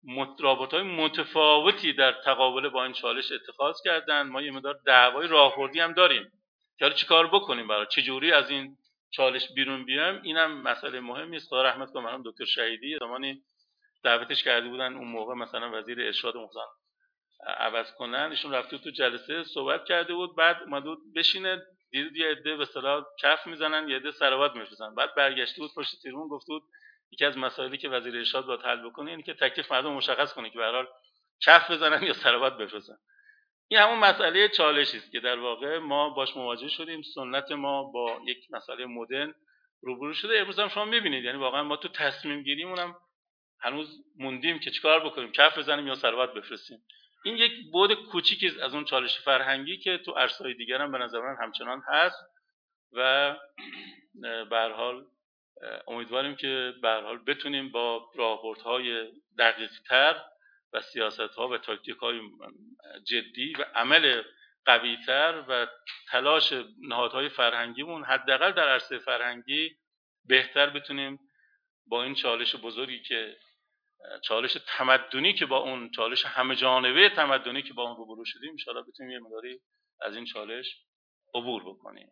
Speaker 2: رابطه‌های متفاوتی در تقابل با این چالش اتخاذ کردن. ما یه مقدار دعوای راهبردی هم داریم که حالا چیکار بکنیم، برای چجوری از این چالش بیرون بیایم. اینم مسئله مهمی است. خدا رحمت کنه مرحوم دکتر شهیدی زمانی دعوتش کرده بودن، اون موقع مثلا وزیر ارشاد مقدم عوض کنن، ایشون رفته تو جلسه صحبت کرده بود، بعد اومده بود بشینه، دید یه عده به اصطلاح کف میزنن، یه عده سراوات میفرستن، بعد برگشته بود پشت تریبون گفته بود یکی از مسائلی که وزیر ارشاد باید حل بکنه اینه که تکلیف مردم مشخص کنه که به هر حال کف بزنن یا سراوات بفرستن. این همون مسئله چالشی است که در واقع ما باش مواجه شدیم. سنت ما با یک مسئله مدرن روبرو شده. امروز هم شما می‌بینید، یعنی واقعا ما تو تصمیم گیریمون هم هنوز موندیم که چیکار بکنیم، کف بزنیم یا سراوات بفرستیم. این یک بعد کوچیکی از اون چالش فرهنگی که تو عرصه‌های دیگر هم به نظر من همچنان هست و به هر حال امیدواریم که به هر حال بتونیم با راهبردهای دقیق‌تر و سیاست‌ها و تاکتیک‌های جدی و عمل قوی‌تر و تلاش نهادهای فرهنگیمون حداقل در عرصه فرهنگی بهتر بتونیم با این چالش بزرگی که چالش تمدنی که با اون چالش همه جانبه تمدنی که با اون روبرو شدیم ان شاءالله بتونیم یه مقداری از این چالش عبور بکنیم.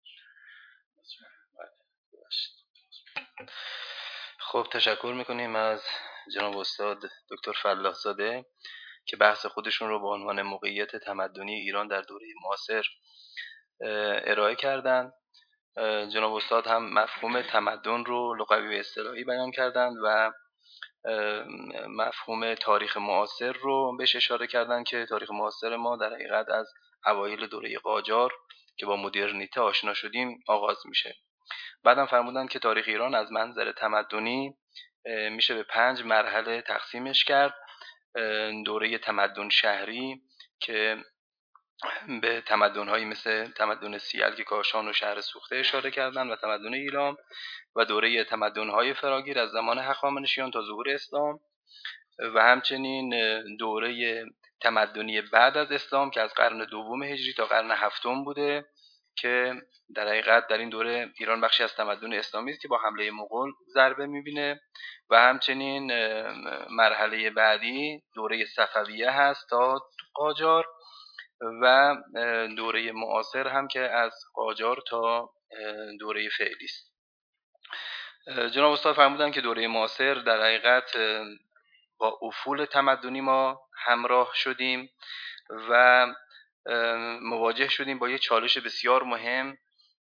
Speaker 1: خب تشکر میکنیم از جناب استاد دکتر فلاح زاده که بحث خودشون رو با عنوان موقعیت تمدنی ایران در دوره معاصر ارائه کردند. جناب استاد هم مفهوم تمدن رو لغوی و اصطلاحی بیان کردند و مفهوم تاریخ معاصر رو بهش اشاره کردند که تاریخ معاصر ما در حقیقت از اوایل دوره قاجار که با مدرنیته آشنا شدیم آغاز میشه. بعدم فرمودن که تاریخ ایران از منظر تمدنی میشه به 5 مرحله تقسیمش کرد. دوره تمدن شهری که به تمدن‌هایی مثل تمدن سیلک کاشان و شهر سوخته اشاره کردن و تمدن ایلام، و دوره تمدن‌های فراگیر از زمان هخامنشیان تا ظهور اسلام، و همچنین دوره تمدنی بعد از اسلام که از قرن دوم هجری تا قرن هفتم بوده که در حقیقت در این دوره ایران بخشی از تمدن اسلامی است که با حمله مغول ضربه می‌بینه، و همچنین مرحله بعدی دوره صفویه هست تا قاجار، و دوره معاصر هم که از قاجار تا دوره فعلی است. جناب استاد فرمودن که دوره معاصر در حقیقت با افول تمدنی ما همراه شدیم و مواجه شدیم با یک چالش بسیار مهم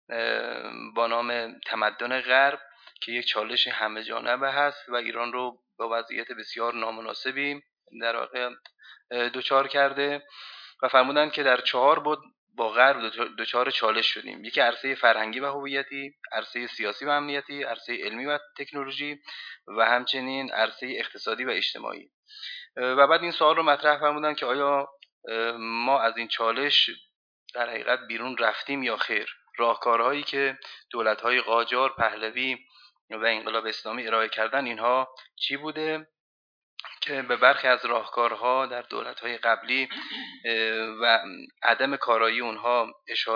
Speaker 1: با نام تمدن غرب که یک چالش همه جانبه هست و ایران رو با وضعیت بسیار نامناسبی در واقع دوچار کرده و فرمودن که در 4 بود با غرب دوچار چالش شدیم. یکی عرصه فرهنگی و هویتی، عرصه سیاسی و امنیتی، عرصه علمی و تکنولوژی و همچنین عرصه اقتصادی و اجتماعی. و بعد این سوال رو مطرح فرمودن که آیا ما از این چالش در حقیقت بیرون رفتیم یا خیر؟ راهکارهایی که دولت‌های قاجار، پهلوی و انقلاب اسلامی ارائه کردن اینها چی بوده که به برخی از راهکارها در دولت‌های قبلی و عدم کارایی اونها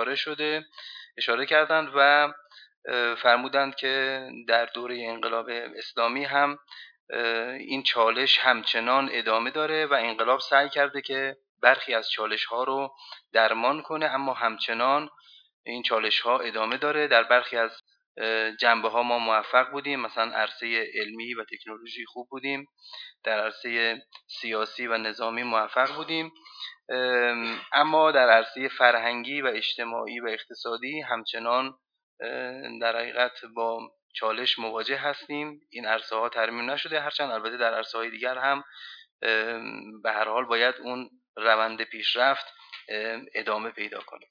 Speaker 1: اشاره کردند و فرمودند که در دوره انقلاب اسلامی هم این چالش همچنان ادامه داره و انقلاب سعی کرده که برخی از چالش ها رو درمان کنه، اما همچنان این چالش ها ادامه داره. در برخی از جنبه ها ما موفق بودیم، مثلا عرصه علمی و تکنولوژی خوب بودیم، در عرصه سیاسی و نظامی موفق بودیم، اما در عرصه فرهنگی و اجتماعی و اقتصادی همچنان در حقیقت با چالش مواجه هستیم. این عرصه ها ترمیم نشده، هرچند البته در عرصه های دیگر هم به هر حال باید اون روند پیشرفت ادامه پیدا کنه.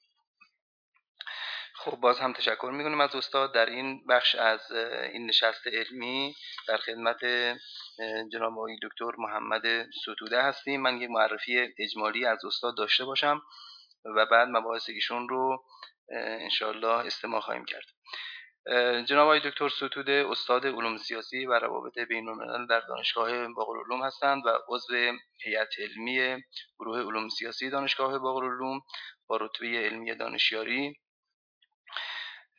Speaker 1: خب باز هم تشکر میکنیم از استاد. در این بخش از این نشست علمی در خدمت جناب آقای دکتر محمد ستوده هستیم. من یک معرفی اجمالی از استاد داشته باشم و بعد مباحث ایشون رو انشاءالله استماع خواهیم کرد. جناب آقای دکتر ستوده استاد علوم سیاسی و روابط بین‌الملل در دانشگاه باقرالعلوم هستند و عضو هیئت علمی گروه علوم سیاسی دانشگاه باقرالعلوم با رتبه علمی دانشیاری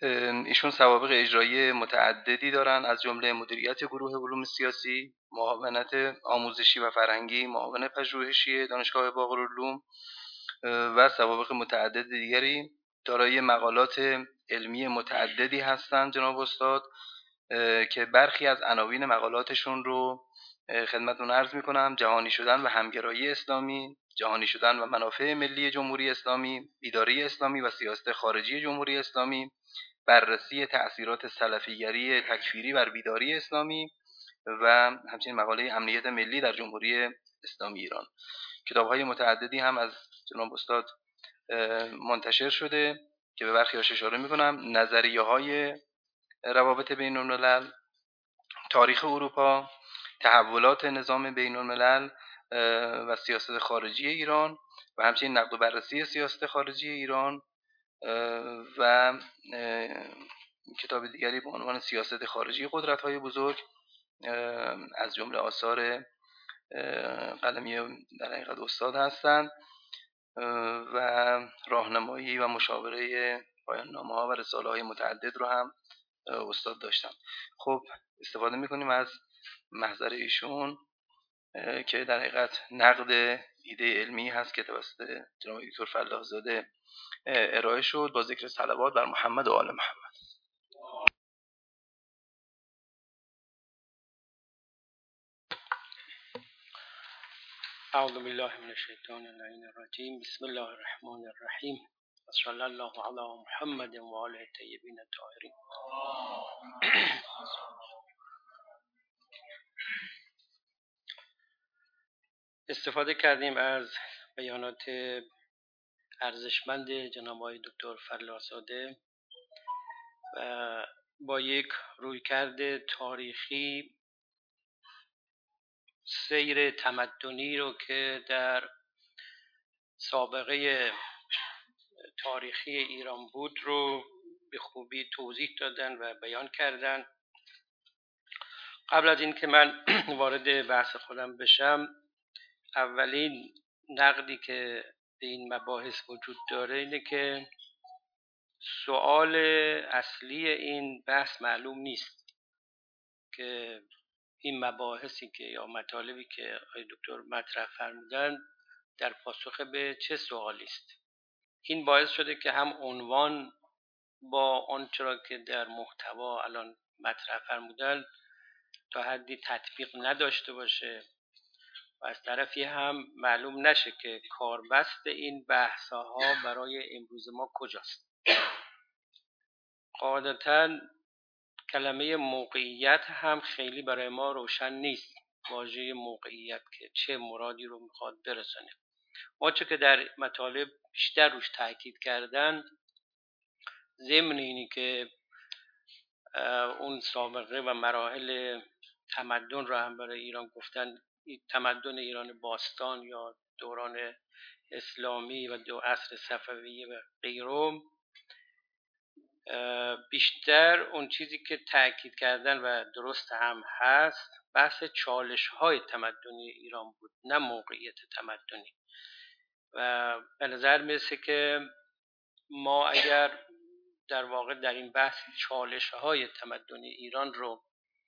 Speaker 1: ایشون سوابق اجرایی متعددی دارن، از جمله مدیریت گروه علوم سیاسی، معاونت آموزشی و فرهنگی، معاون پژوهشی دانشگاه باقرالعلوم و سوابق متعدد دیگری. دارای مقالات علمی متعددی هستند جناب استاد که برخی از عناوین مقالاتشون رو خدمتتون عرض می‌کنم: جهانی شدن و همگرایی اسلامی، جهانی شدن و منافع ملی جمهوری اسلامی، بیداری اسلامی و سیاست خارجی جمهوری اسلامی، بررسی تأثیرات سلفیگری تکفیری بر بیداری اسلامی و همچنین مقاله امنیت ملی در جمهوری اسلامی ایران. کتاب‌های متعددی هم از جناب استاد منتشر شده که به برخی‌هاش اشاره می‌کنم: نظریه‌های روابط بین‌الملل، تاریخ اروپا، تحولات نظام بین‌الملل و سیاست خارجی ایران و همچنین نقد و بررسی سیاست خارجی ایران و کتاب دیگری به عنوان سیاست خارجی قدرت‌های بزرگ از جمله آثار قلمی در حقیقت استاد هستند و راهنمایی و مشاوره پایان نامه‌ها و رساله‌های متعدد رو هم استاد داشتن. خب استفاده می‌کنیم از محضر ایشون که در حقیقت نقد ایده علمی هست که توسط جناب دکتر فلاح زاده ارائه شد با ذکر صلوات بر محمد و آل محمد.
Speaker 3: اعوذ بالله من الشیطان اللعین الرجیم. بسم الله الرحمن الرحیم. صلی الله علی محمد و آله الطیبین الطاهرین. استفاده کردیم از بیانات ارزشمند جناب آقای دکتر فلاح زاده و با یک رویکرد تاریخی سیر تمدنی رو که در سابقه تاریخی ایران بود رو به خوبی توضیح دادن و بیان کردن. قبل از این که من وارد بحث خودم بشم، اولین نقدی که به این مباحث وجود داره اینه که سوال اصلی این بحث معلوم نیست که این مباحثی که یا مطالبی که آقای دکتر مطرح فرمودن در پاسخ به چه سوالی است. این باعث شده که هم عنوان با آنچه را که در محتوا الان مطرح فرمودن تا حدی تطبیق نداشته باشه و از طرفی هم معلوم نشه که کاربست این بحث‌ها برای امروز ما کجاست. قاعدتاً کلمه موقعیت هم خیلی برای ما روشن نیست. واژه موقعیت که چه مرادی رو میخواد برسونه. ما چه که در مطالب بیشتر روش تاکید کردن، ضمن اینی که اون سابقه و مراحل تمدن را هم برای ایران گفتن، تمدن ایران باستان یا دوران اسلامی و دو عصر صفویه و غیره، بیشتر اون چیزی که تاکید کردن و درست هم هست بحث چالش های تمدنی ایران بود، نه موقعیت تمدنی. و به نظر میرسه که ما اگر در واقع در این بحث چالش های تمدنی ایران رو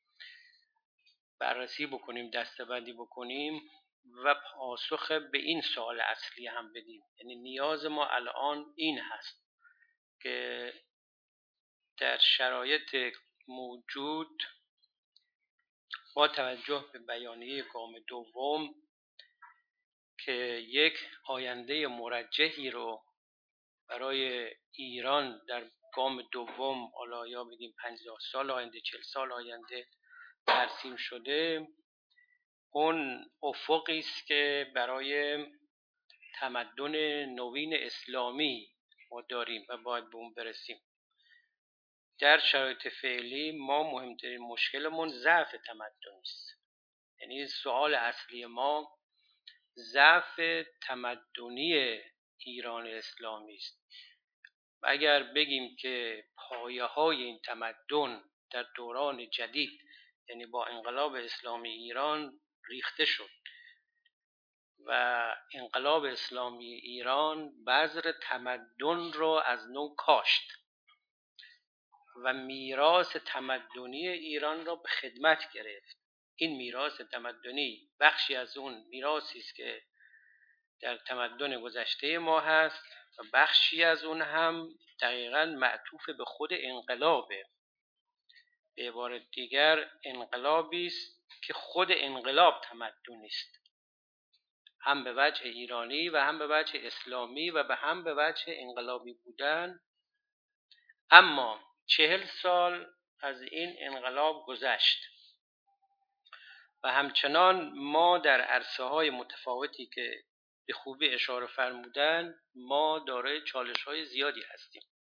Speaker 3: بررسی بکنیم، دسته‌بندی بکنیم و پاسخ به این سوال اصلی هم بدیم، یعنی نیاز ما الان این هست که در شرایط موجود با توجه به بیانیه گام دوم که یک آینده مرجحی رو برای ایران در گام دوم، حالا یا بگیم 50 سال آینده، 40 سال آینده ترسیم شده، اون افقی است که برای تمدن نوین اسلامی ما داریم و باید به اون برسیم. در شرایط فعلی ما مهمترین مشکلمون ضعف تمدنی است. یعنی سوال اصلی ما ضعف تمدنی ایران اسلامی است. و اگر بگیم که پایه های این تمدن در دوران جدید، یعنی با انقلاب اسلامی ایران ریخته شد و انقلاب اسلامی ایران بذر تمدن رو از نو کاشت و میراث تمدنی ایران را به خدمت گرفت. این میراث تمدنی بخشی از اون میراثی است که در تمدن گذشته ما هست و بخشی از اون هم دقیقاً معطوف به خود انقلابه. به عبارت دیگر انقلابی است که خود انقلاب تمدنی است، هم به وجه ایرانی و هم به وجه اسلامی و هم به وجه انقلابی بودن. اما 40 سال از این انقلاب گذشت و همچنان ما در عرصه‌های متفاوتی که به خوبی اشاره فرمودن ما دارای چالش‌های زیادی هستیم.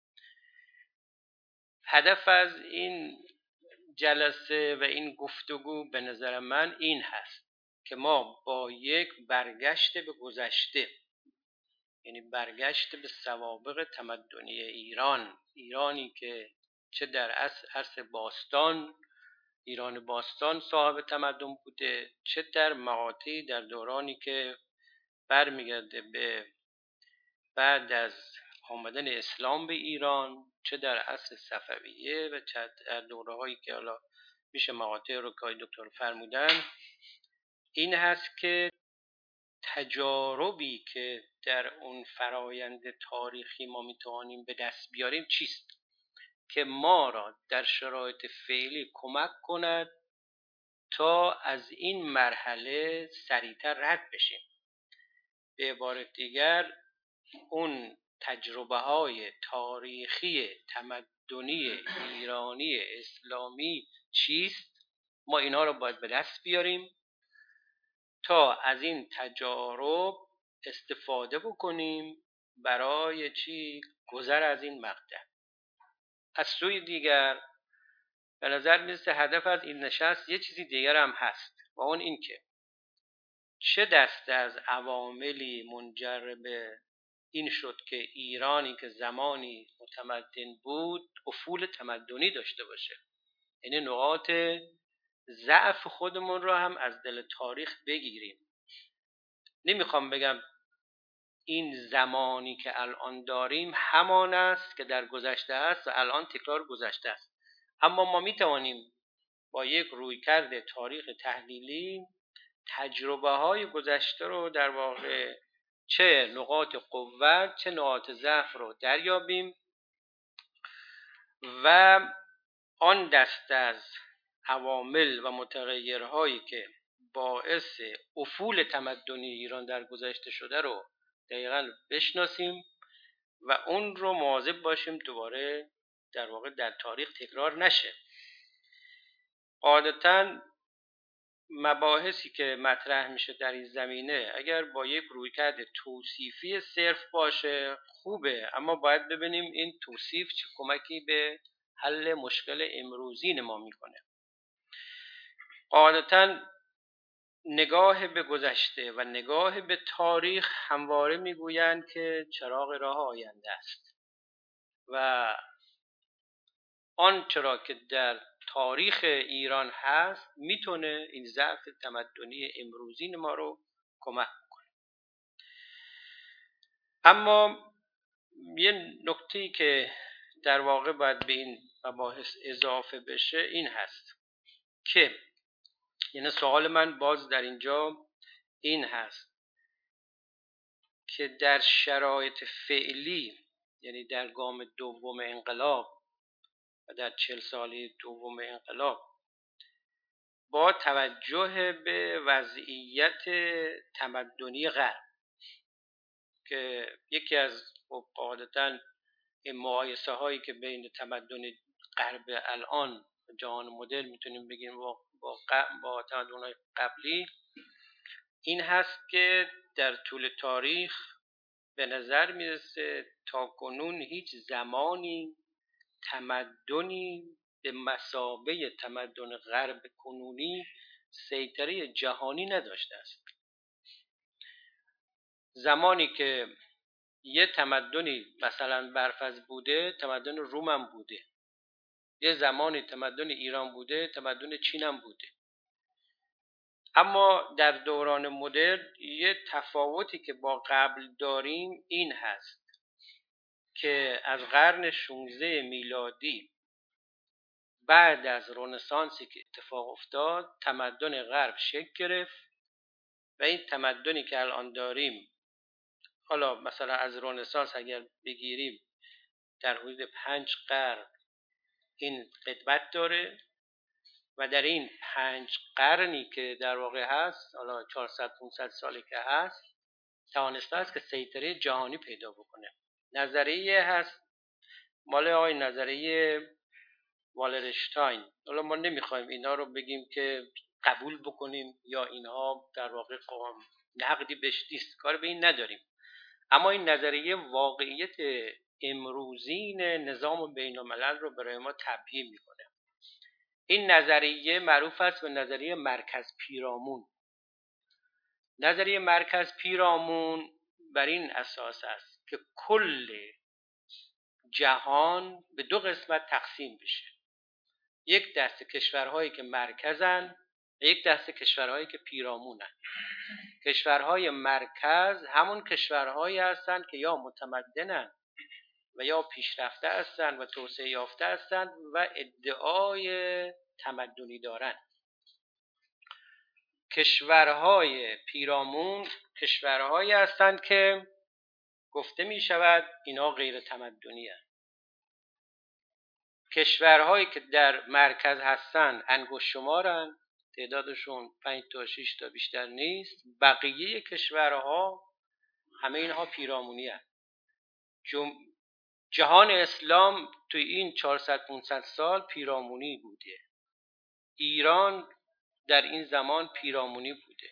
Speaker 3: هدف از این جلسه و این گفتگو به نظر من این هست که ما با یک برگشت به گذشته، یعنی برگشت به سوابق تمدنی ایرانی که چه در عصر باستان، ایران باستان صاحب تمدن بوده، چه در مقاطعی در دورانی که برمیگرده به بعد از آمدن اسلام به ایران، چه در عصر صفویه و چه در دوره‌هایی که حالا میشه مقاطع رو که دکتر فرمودن، این هست که تجاربی که در اون فرایند تاریخی ما میتوانیم به دست بیاریم چیست که ما را در شرایط فعلی کمک کند تا از این مرحله سریعتر رد بشیم. به عبارت دیگر اون تجربه های تاریخی تمدنی ایرانی اسلامی چیست، ما اینا رو باید به دست بیاریم تا از این تجارب استفاده بکنیم برای گذر از این مقطع. از سوی دیگر به نظر میرسه هدف از این نشست یه چیزی دیگر هم هست و اون این که چه دسته از عواملی منجر به این شد که ایرانی که زمانی متمدن بود افول تمدنی داشته باشه، یعنی نقاط ضعف خودمون رو هم از دل تاریخ بگیریم. نمیخوام بگم این زمانی که الان داریم همان است که در گذشته است و الان تکرار گذشته است، اما ما میتوانیم با یک رویکرد تاریخ تحلیلی تجربه های گذشته رو در واقع چه نقاط قوت چه نقاط ضعف رو دریابیم و آن دست از عوامل و متغیرهایی که باعث افول تمدنی ایران در گذشته شده رو دقیقاً بشناسیم و اون رو مواظب باشیم دوباره در واقع در تاریخ تکرار نشه. قاعدتاً مباحثی که مطرح میشه در این زمینه اگر با یک رویکرد توصیفی صرف باشه خوبه، اما باید ببینیم این توصیف چه کمکی به حل مشکل امروزین ما میکنه. قاعدتاً نگاه به گذشته و نگاه به تاریخ همواره میگویند که چراغ راه آینده است و آنچه را که در تاریخ ایران هست میتونه این ضعف تمدنی امروزین ما رو کمک کنه. اما یه نکته‌ای که در واقع باید به این مباحث اضافه بشه این هست که یعنی سوال من باز در اینجا این هست که در شرایط فعلی، یعنی در گام دوم انقلاب و در 40 ساله دوم انقلاب، با توجه به وضعیت تمدنی غرب که یکی از قاعدتاً این مقایسه هایی که بین تمدن غرب الان جهان مدرن میتونیم بگیم با تمدن قبلی این هست که در طول تاریخ به نظر میرسه تا کنون هیچ زمانی تمدنی به مثابه تمدن غرب کنونی سیطره جهانی نداشته است. زمانی که یه تمدنی مثلا برفرض بوده تمدن روم هم بوده، یه زمانی تمدن ایران بوده تمدن چین هم بوده، اما در دوران مدرن یه تفاوتی که با قبل داریم این هست که از قرن 16 میلادی بعد از رنسانسی که اتفاق افتاد تمدن غرب شکل گرفت و این تمدنی که الان داریم، حالا مثلا از رنسانس اگر بگیریم در حدود 5 قرن این قدمت داره و در این 5 قرنی که در واقع هست، حالا 400-500 سالی که هست، توانسته است که سیطره جهانی پیدا بکنه. نظریه هست مال آقای نظریه والرشتاین. حالا ما نمیخوایم اینا رو بگیم که قبول بکنیم یا اینها در واقع نقدی بهش نیست، کار به این نداریم، اما این نظریه واقعیت امروزین نظام بین الملل رو برای ما تبیین میکنه. این نظریه معروف است به نظریه مرکز پیرامون. نظریه مرکز پیرامون بر این اساس است که کل جهان به 2 قسمت تقسیم بشه، یک دسته کشورهایی که مرکزن و یک دسته کشورهایی که پیرامونن. کشورهای مرکز همون کشورهایی هستند که یا متمدنن و یا پیشرفته هستند و توسعه یافته هستند و ادعای تمدنی دارند. کشورهای پیرامون کشورهایی هستند که گفته می شود اینا غیر تمدنی هستند. کشورهایی که در مرکز هستند انگشت شمارن، تعدادشون 5 تا 6 تا بیشتر نیست. بقیه کشورها همه اینها پیرامونی هستند. جهان اسلام توی این 400-500 سال پیرامونی بوده. ایران در این زمان پیرامونی بوده.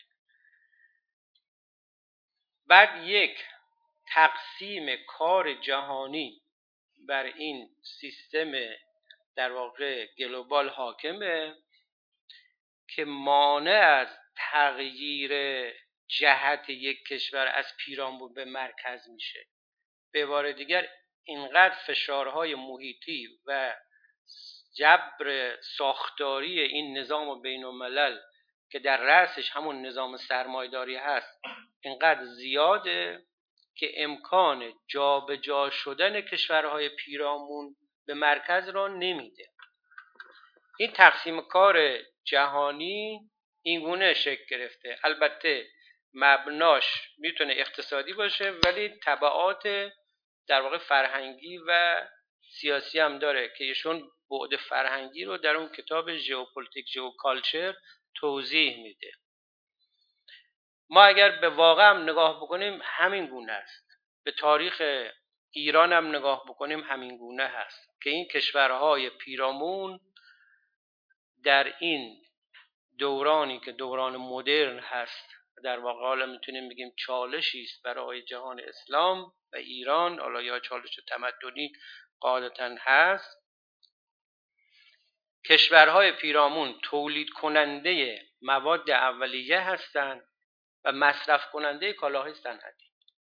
Speaker 3: بعد یک تقسیم کار جهانی بر این سیستم در واقع گلوبال حاکمه که مانع از تغییر جهت یک کشور از پیرامون به مرکز میشه. به عبارت دیگر اینقدر فشارهای محیطی و جبر ساختاری این نظام بین الملل که در رأسش همون نظام سرمایه‌داری هست اینقدر زیاده که امکان جابجا شدن کشورهای پیرامون به مرکز را نمیده. این تقسیم کار جهانی اینگونه شکل گرفته. البته مبناش میتونه اقتصادی باشه ولی تبعات در واقع فرهنگی و سیاسی هم داره که ایشون بعد فرهنگی رو در اون کتاب ژئوپلیتیک ژئوکالچر توضیح میده. ما اگر به واقع هم نگاه بکنیم همین گونه است، به تاریخ ایران هم نگاه بکنیم همین گونه هست که این کشورهای پیرامون در این دورانی که دوران مدرن هست در واقع حالا میتونیم بگیم چالشی است برای جهان اسلام و ایران، حالا یا چالش تمدنی قاعدتاً هست. کشورهای پیرامون تولید کننده مواد اولیه هستند و مصرف کننده کالاهای صنعتی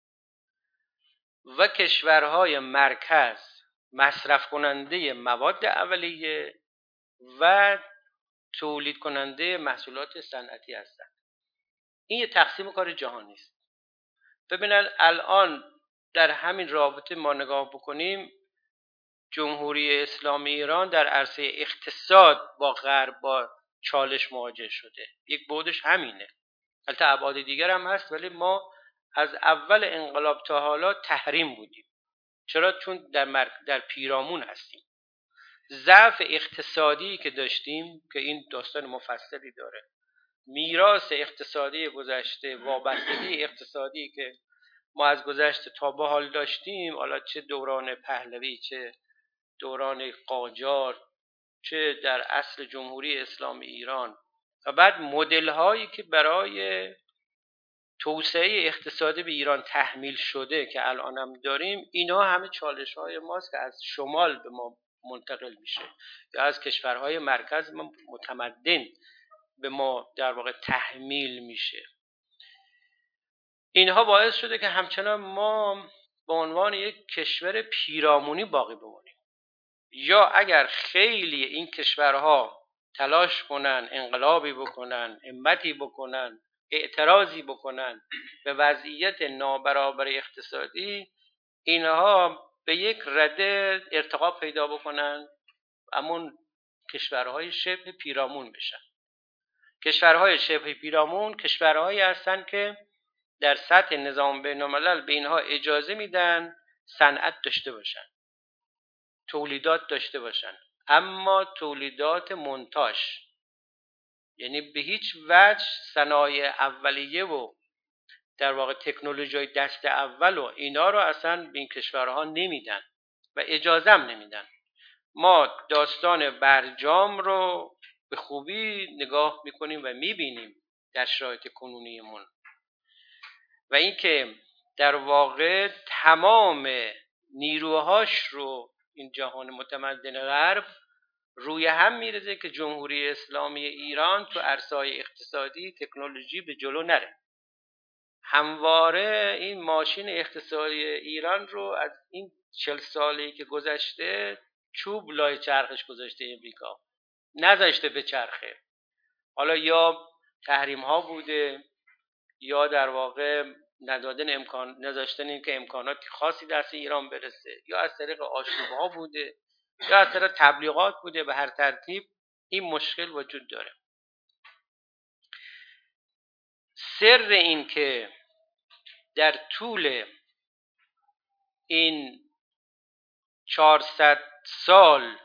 Speaker 3: و کشورهای مرکز مصرف کننده مواد اولیه و تولید کننده محصولات صنعتی هستند. این یه تقسیم کار جهانی است. ببینن الان در همین رابطه ما نگاه بکنیم، جمهوری اسلامی ایران در عرصه اقتصاد با غرب با چالش مواجه شده. یک بعدش همینه. البته ابعاد دیگر هم هست ولی ما از اول انقلاب تا حالا تحریم بودیم. چرا؟ چون در پیرامون هستیم. ضعف اقتصادی که داشتیم که این داستان مفصلی داره، میراث اقتصادی گذشته، وابستگی اقتصادی که ما از گذشته تا به حال داشتیم، حالا چه دوران پهلوی، چه دوران قاجار، چه در عصر جمهوری اسلامی ایران و بعد مدل هایی که برای توسعه اقتصادی به ایران تحمیل شده که الان هم داریم، اینا همه چالش های ماست که از شمال به ما منتقل میشه یا از کشورهای مرکز متمدن به ما در واقع تحمیل میشه. اینها باعث شده که همچنان ما به عنوان یک کشور پیرامونی باقی بمونیم. یا اگر خیلی این کشورها تلاش کنن، انقلابی بکنن، همتی بکنن، اعتراضی بکنن به وضعیت نابرابر اقتصادی، اینها به یک رده ارتقا پیدا بکنن، همون کشورهای شبه پیرامون بشن. کشورهای شبه پیرامون کشورهایی هستند که در سطح نظام بین‌الملل به اینها اجازه میدن صنعت داشته باشن، تولیدات داشته باشن، اما تولیدات مونتاژ، یعنی به هیچ وجه صنایع اولیه و در واقع تکنولوژی دست اول و اینا رو اصلا به این کشورها نمیدن و اجازه هم نمیدن. ما داستان برجام رو به خوبی نگاه میکنیم و میبینیم در شرایط کنونیمون و اینکه در واقع تمام نیروهاش رو این جهان متمدن غرب روی هم میرزه که جمهوری اسلامی ایران تو عرصه‌های اقتصادی تکنولوژی به جلو نره. همواره این ماشین اقتصادی ایران رو از این 40 ساله‌ای که گذشته چوب لای چرخش گذاشته امریکا، نذاشته به چرخه. حالا یا تحریم ها بوده یا در واقع نذاشتن این که امکانات خاصی دست ایران برسه، یا از طریق آشوب ها بوده یا از طریق تبلیغات بوده. به هر ترتیب این مشکل وجود داره. سر این که در طول این 400 سال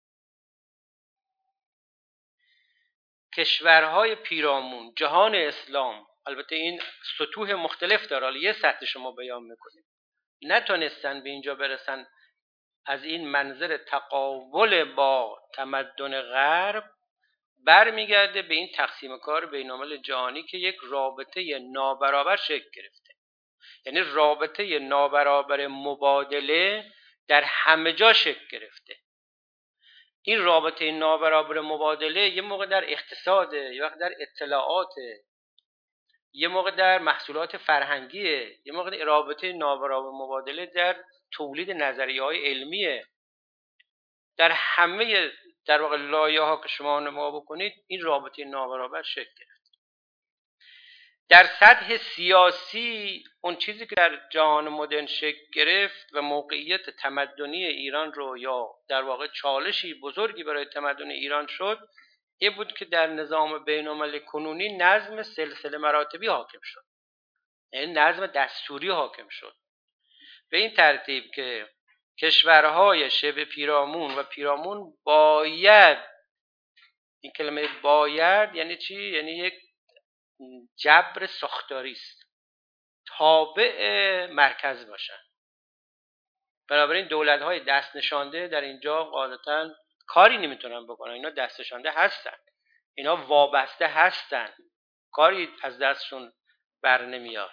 Speaker 3: کشورهای پیرامون جهان اسلام، البته این سطوح مختلف داره، حالا یه سطح شما بیان میکنیم، نتونستن به اینجا برسن از این منظر تقابل با تمدن غرب، برمیگرده به این تقسیم کار بین‌الملل جهانی که یک رابطه نابرابر شکل گرفته. یعنی رابطه نابرابر مبادله در همه جا شکل گرفته. این رابطه نابرابر مبادله یه موقع در اقتصاده، یه وقت در اطلاعاته، یه موقع در محصولات فرهنگیه، یه موقع در رابطه نابرابر مبادله در تولید نظریه‌های علمیه. در همه در واقع لایه‌ها که شما نما بکنید این رابطه نابرابر شکل گرفت. در سطح سیاسی اون چیزی که در جهان مدرن شکل گرفت و موقعیت تمدنی ایران رو، یا در واقع چالشی بزرگی برای تمدن ایران شد، این بود که در نظام بین‌المللی کنونی نظم سلسله مراتبی حاکم شد، یعنی نظم دستوری حاکم شد، به این ترتیب که کشورهای شبه پیرامون و پیرامون باید، این کلمه باید یعنی چی؟ یعنی یک جبر ساختاری است، تابع مرکز باشن. بنابراین دولت‌های دست نشانده در اینجا غالباً کاری نمیتونن بکنن. اینا دست نشانده هستن، اینا وابسته هستن، کاری از دستشون بر نمیاد.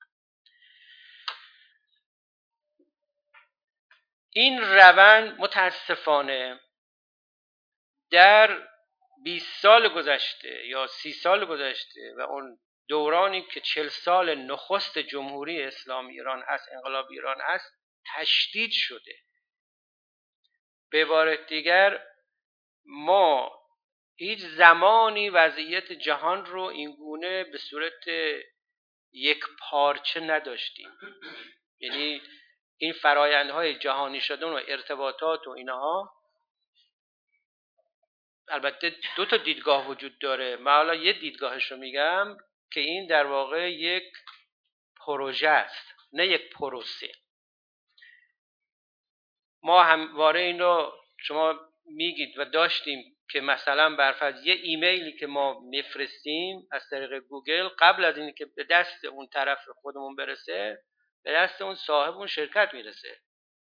Speaker 3: این روند متاسفانه در 20 سال گذشته یا 30 سال گذشته و اون دورانی که 40 سال نخست جمهوری اسلامی ایران است، انقلاب ایران است، تشدید شده. به عبارت دیگر ما هیچ زمانی وضعیت جهان رو اینگونه به صورت یک پارچه نداشتیم. یعنی این فرایندهای جهانی شدن و ارتباطات و اینها، البته دو تا دیدگاه وجود داره. من حالا یه دیدگاهش رو میگم که این در واقع یک پروژه است، نه یک پروسه. ما همواره این رو شما میگید و داشتیم که مثلا برفرض یه ایمیلی که ما میفرستیم از طریق گوگل، قبل از اینکه به دست اون طرف خودمون برسه، به دست اون صاحب اون شرکت میرسه.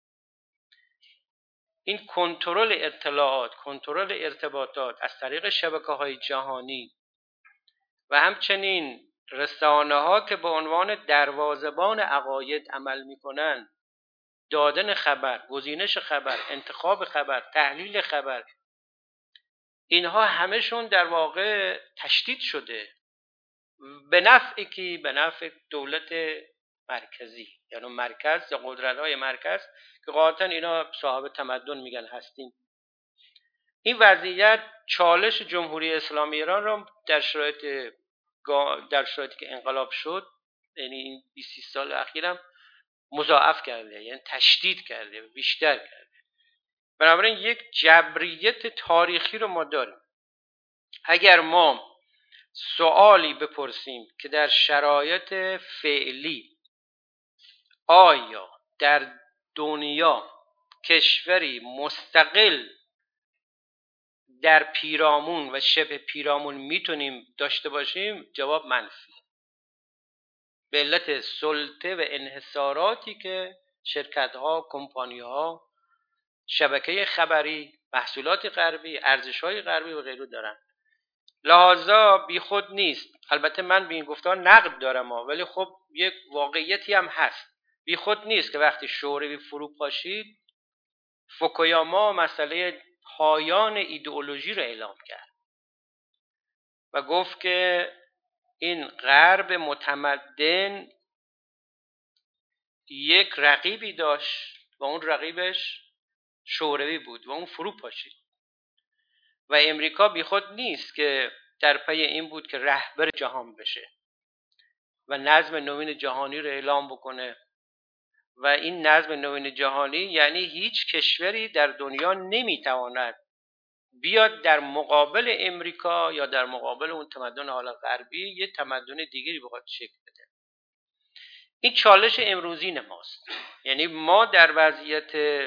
Speaker 3: این کنترل اطلاعات، کنترل ارتباطات از طریق شبکه‌های جهانی و همچنین رسانه‌ها که به عنوان دروازه‌بان عقاید عمل می‌کنند، دادن خبر، گزینش خبر، انتخاب خبر، تحلیل خبر، اینها همشون در واقع تشدید شده به نفع کی؟ به نفع دولت مرکزی، یعنی مرکز یا قدرت‌های مرکز که غالباً اینا صاحب تمدن میگن هستیم. این وضعیت چالش جمهوری اسلامی ایران را در شرایطی که انقلاب شد، یعنی این 20 سال اخیرم مضاعف کرده، یعنی تشدید کرده، بیشتر کرده. بنابراین یک جبریت تاریخی رو ما داریم. اگر ما سوالی بپرسیم که در شرایط فعلی آیا در دنیا کشوری مستقل در پیرامون و شبه پیرامون میتونیم داشته باشیم، جواب منفی، به علت سلطه و انحصاراتی که شرکت‌ها، کمپانی‌ها، شبکه خبری، محصولات غربی، ارزش‌های غربی و غیره دارن. لحاظا بی خود نیست. البته من به این گفتار نقد دارم ولی خب یک واقعیتی هم هست. بی خود نیست که وقتی شوروی فرو پاشید، فوکویاما مسئله پایان ایدئولوژی رو اعلام کرد و گفت که این غرب متمدن یک رقیبی داشت و اون رقیبش شوروی بود و اون فرو پاشید و امریکا بی خود نیست که در پی این بود که رهبر جهان بشه و نظم نوین جهانی رو اعلام بکنه و این نظم نوین جهانی یعنی هیچ کشوری در دنیا نمیتواند بیاد در مقابل امریکا یا در مقابل اون تمدن حالا غربی یه تمدن دیگری بخواد شکل بده. این چالش امروزین ماست. یعنی ما در وضعیت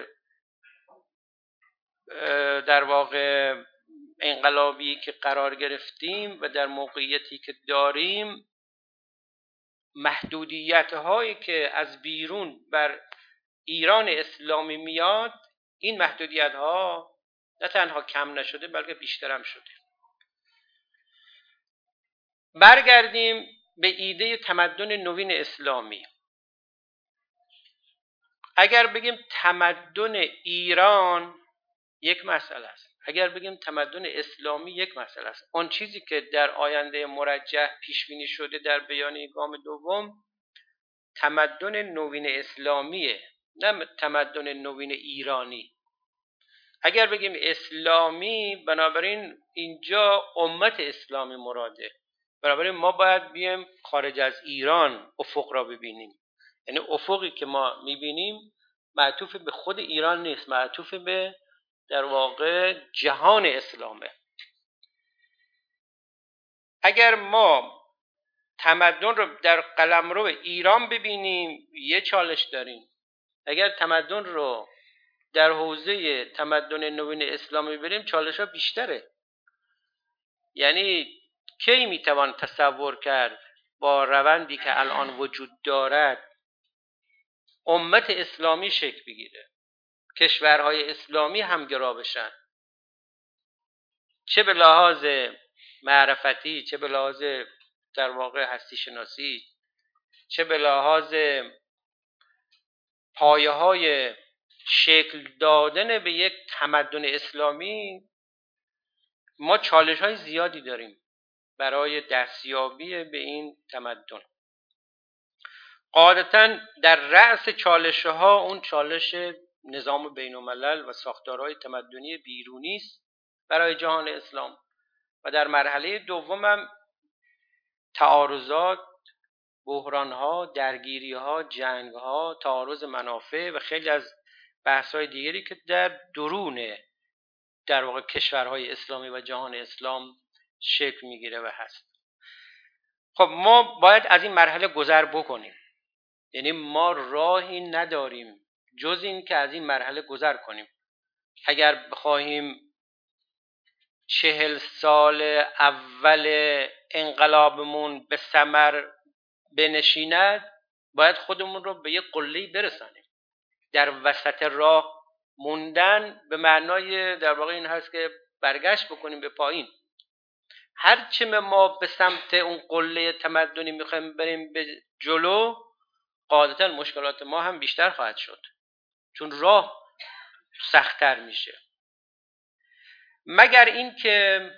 Speaker 3: در واقع انقلابی که قرار گرفتیم و در موقعیتی که داریم، محدودیت هایی که از بیرون بر ایران اسلامی میاد، این محدودیت ها نه تنها کم نشده بلکه بیشتر هم شده. برگردیم به ایده تمدن نوین اسلامی. اگر بگیم تمدن ایران یک مسئله است، اگر بگیم تمدن اسلامی یک مسئله است. آن چیزی که در آینده مرجح پیش بینی شده در بیانیه گام دوم تمدن نوین اسلامیه، نه تمدن نوین ایرانی. اگر بگیم اسلامی، بنابراین اینجا امت اسلامی مراده. بنابراین ما باید بیایم خارج از ایران افق را ببینیم. یعنی افقی که ما میبینیم معطوف به خود ایران نیست، معطوف به در واقع جهان اسلامه. اگر ما تمدن رو در قلمرو ایران ببینیم یه چالش داریم. اگر تمدن رو در حوزه تمدن نوین اسلامی ببینیم چالش ها بیشتره. یعنی کی میتوان تصور کرد با روندی که الان وجود دارد امت اسلامی شکل بگیره، کشورهای اسلامی همگرا بشن، چه به لحاظ معرفتی، چه به لحاظ در واقع هستی شناسی، چه به لحاظ پایه های شکل دادن به یک تمدن اسلامی. ما چالش های زیادی داریم برای دستیابی به این تمدن. قاعدتاً در رأس چالش ها اون چالش نظام بین الملل و ساختارهای تمدنی بیرونی است برای جهان اسلام و در مرحله دومم تعارضات، بحران‌ها، درگیری‌ها، جنگ‌ها، تعارض منافع و خیلی از بحث‌های دیگری که در درون در واقع کشورهای اسلامی و جهان اسلام شکل می‌گیره و هست. خب ما باید از این مرحله گذر بکنیم. یعنی ما راهی نداریم جز این که از این مرحله گذر کنیم. اگر بخواهیم 40 سال اول انقلابمون به ثمر بنشیند، باید خودمون رو به یک قله‌ای برسانیم. در وسط راه موندن به معنای در واقع این هست که برگشت بکنیم به پایین. هرچه ما به سمت اون قله تمدنی میخوایم بریم به جلو، قاعدتا مشکلات ما هم بیشتر خواهد شد، چون راه سخت‌تر میشه. مگر این که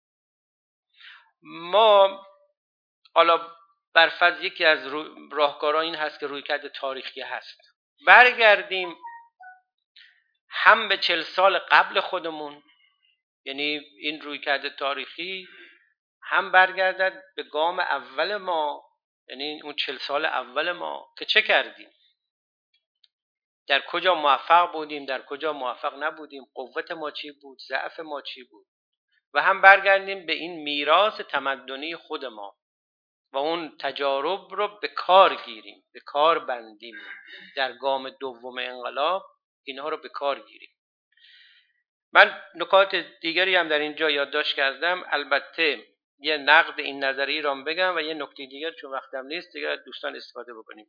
Speaker 3: ما حالا برفرض یکی از راهکارها این هست که رویکرد تاریخی هست، برگردیم هم به 40 سال قبل خودمون، یعنی این رویکرد تاریخی هم برگردد به گام اول ما، یعنی اون 40 سال اول ما که چه کردیم. در کجا موفق بودیم، در کجا موفق نبودیم، قوت ما چی بود، ضعف ما چی بود، و هم برگردیم به این میراث تمدنی خود ما و اون تجارب رو به کار گیریم، به کار بندیم، در گام دوم انقلاب اینها رو به کار گیریم. من نکات دیگری هم در اینجا یادداشت کردم، البته یه نقد این نظریه را بگم و یه نکته دیگر چون وقتم نیست دیگر دوستان استفاده بکنیم.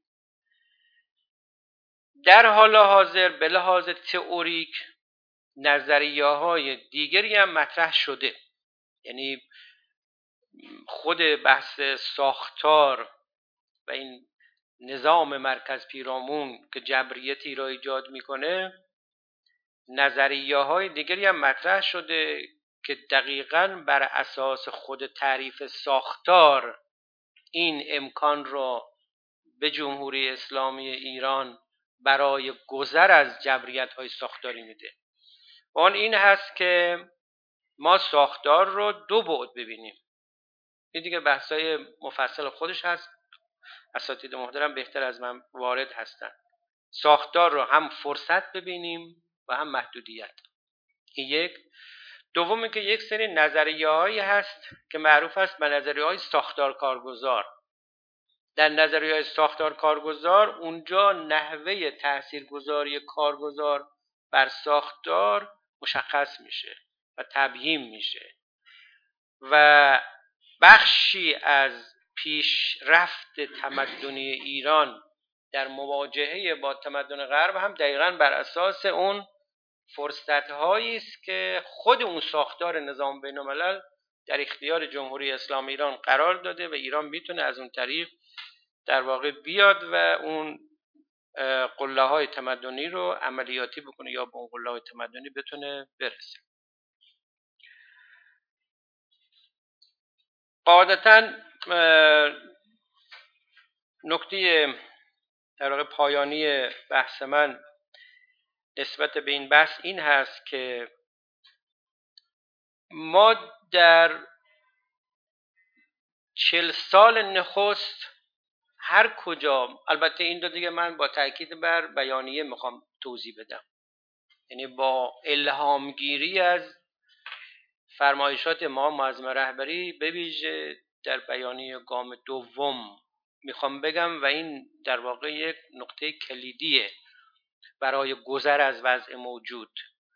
Speaker 3: در حال حاضر به لحاظ تئوریک نظریه‌های دیگری هم مطرح شده، یعنی خود بحث ساختار و این نظام مرکز پیرامون که جبریتی را ایجاد میکنه، نظریه‌های دیگری هم مطرح شده که دقیقاً بر اساس خود تعریف ساختار این امکان را به جمهوری اسلامی ایران برای گذر از جبریت‌های ساختاری میده. آن این هست که ما ساختار رو دو بعد ببینیم. این دیگه بحثای مفصل خودش هست، اساتید محترم بهتر از من وارد هستن. ساختار رو هم فرصت ببینیم و هم محدودیت. این یک. دومی که یک سری نظریه‌هایی هست که معروف است به نظریه‌های ساختار کارگزار. در نظریه‌های ساختار کارگزار اونجا نحوه تاثیرگذاری کارگزار بر ساختار مشخص میشه و تبیین میشه و بخشی از پیشرفت تمدنی ایران در مواجهه با تمدن غرب هم دقیقاً بر اساس اون فرصت‌هایی است که خود اون ساختار نظام بین‌الملل در اختیار جمهوری اسلامی ایران قرار داده و ایران میتونه از اون طریق در واقع بیاد و اون قله‌های تمدنی رو عملیاتی بکنه یا به اون قله‌های تمدنی بتونه برسه. قاعدتاً نکته در واقع پایانی بحث من نسبت به این بحث این هست که ما در 40 سال نخست هر کجا، البته این دو دیگه من با تاکید بر بیانیه میخوام توضیح بدم، یعنی با الهامگیری از فرمایشات ما معظم رهبری به ویژه در بیانیه گام دوم میخوام بگم و این در واقع یک نقطه کلیدیه برای گذر از وضع موجود.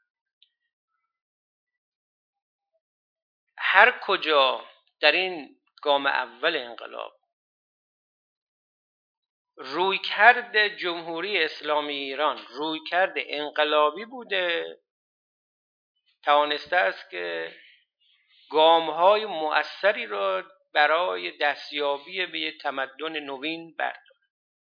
Speaker 3: هر کجا در این گام اول انقلاب رویکرد جمهوری اسلامی ایران رویکرد انقلابی بوده، توانسته است که گام‌های مؤثری را برای دستیابی به یک تمدن نوین برداره.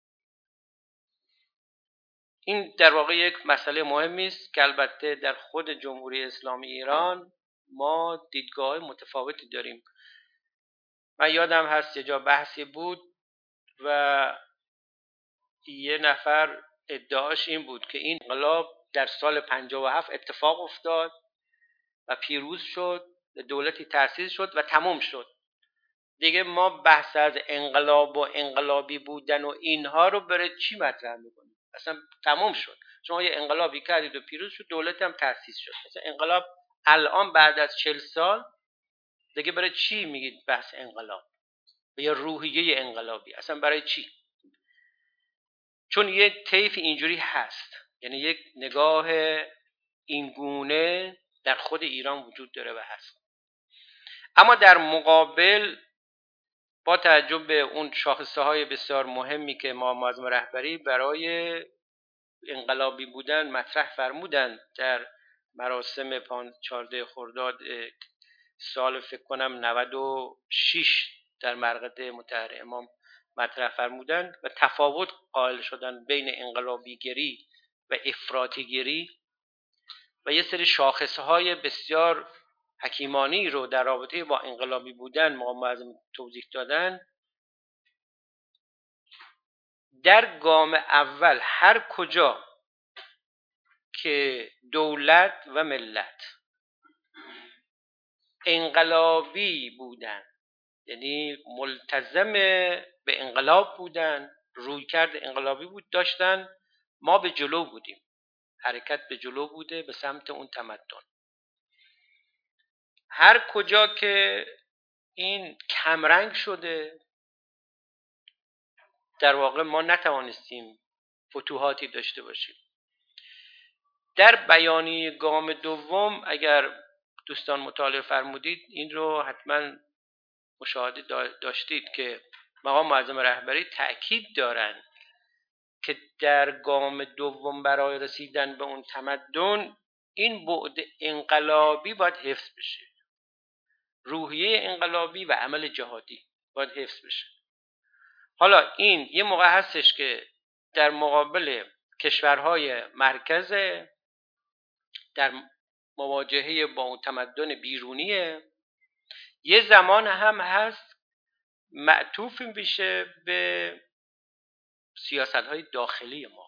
Speaker 3: این در واقع یک مسئله مهمی است که البته در خود جمهوری اسلامی ایران ما دیدگاه متفاوتی داریم. من یادم هست یه جا بحثی بود و یه نفر ادعاش این بود که این انقلاب در سال 57 اتفاق افتاد و پیروز شد، دولتی تأسیس شد و تمام شد. دیگه ما بحث از انقلاب و انقلابی بودن و اینها رو برای چی مطرح میکنیم؟ اصلا تمام شد. شما یه انقلابی کردید و پیروز شد، دولت هم تأسیس شد. اصلا انقلاب الان بعد از 40 سال دیگه برای چی میگید بحث انقلاب و یا روحیه انقلابی؟ اصلا برای چی؟ چون یک طیف اینجوری هست، یعنی یک نگاه اینگونه در خود ایران وجود داره و هست. اما در مقابل با توجه به اون شاخصه‌های بسیار مهمی که ما معظم رهبری برای انقلابی بودن مطرح فرمودن در مراسم 14 خرداد سال فکر کنم 96 در مرقد مطهر امام مطرح فرمودن و تفاوت قائل شدن بین انقلابیگری و افراطیگری و یه سری شاخصهای بسیار حکیمانی رو در رابطه با انقلابی بودن معظم توضیح دادن. در گام اول هر کجا که دولت و ملت انقلابی بودن، یعنی ملتزم به انقلاب بودن، رویکرد انقلابی بود داشتن ما به جلو بودیم، حرکت به جلو بوده به سمت اون تمدن. هر کجا که این کمرنگ شده، در واقع ما نتوانستیم فتوحاتی داشته باشیم. در بیانیه گام دوم اگر دوستان مطالعه فرمودید این رو حتما مشاهده داشتید که مقام معظم رهبری تأکید دارند که در گام دوم برای رسیدن به اون تمدن این بعد انقلابی باید حفظ بشه، روحیه انقلابی و عمل جهادی باید حفظ بشه. حالا این یه موقع هستش که در مقابل کشورهای مرکزه، در مواجهه با اون تمدن بیرونیه، یه زمان هم هست معطوف میشه به سیاست‌های داخلی ما.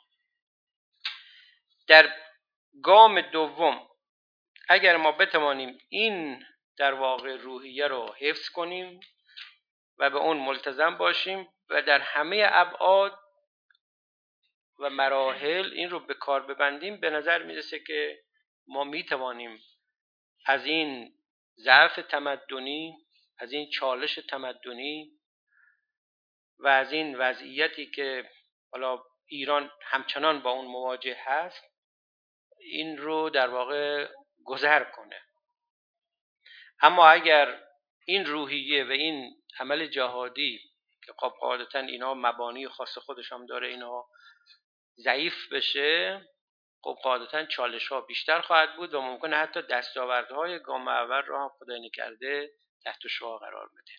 Speaker 3: در گام دوم اگر ما بتوانیم این در واقع روحیه رو حفظ کنیم و به اون ملتزم باشیم و در همه ابعاد و مراحل این رو به کار ببندیم، به نظر میرسه که ما میتوانیم از این ضعف تمدنی، از این چالش تمدنی و از این وضعیتی که حالا ایران همچنان با اون مواجه هست، این رو در واقع گذر کنه. اما اگر این روحیه و این عمل جهادی که خب قاعدتا اینا مبانی خاص خودش هم داره، اینا ضعیف بشه، خب قاعدتا چالش ها بیشتر خواهد بود و ممکنه حتی دستاوردهای گام اول رو هم خدای نکرده تحت شعاع قرار بده.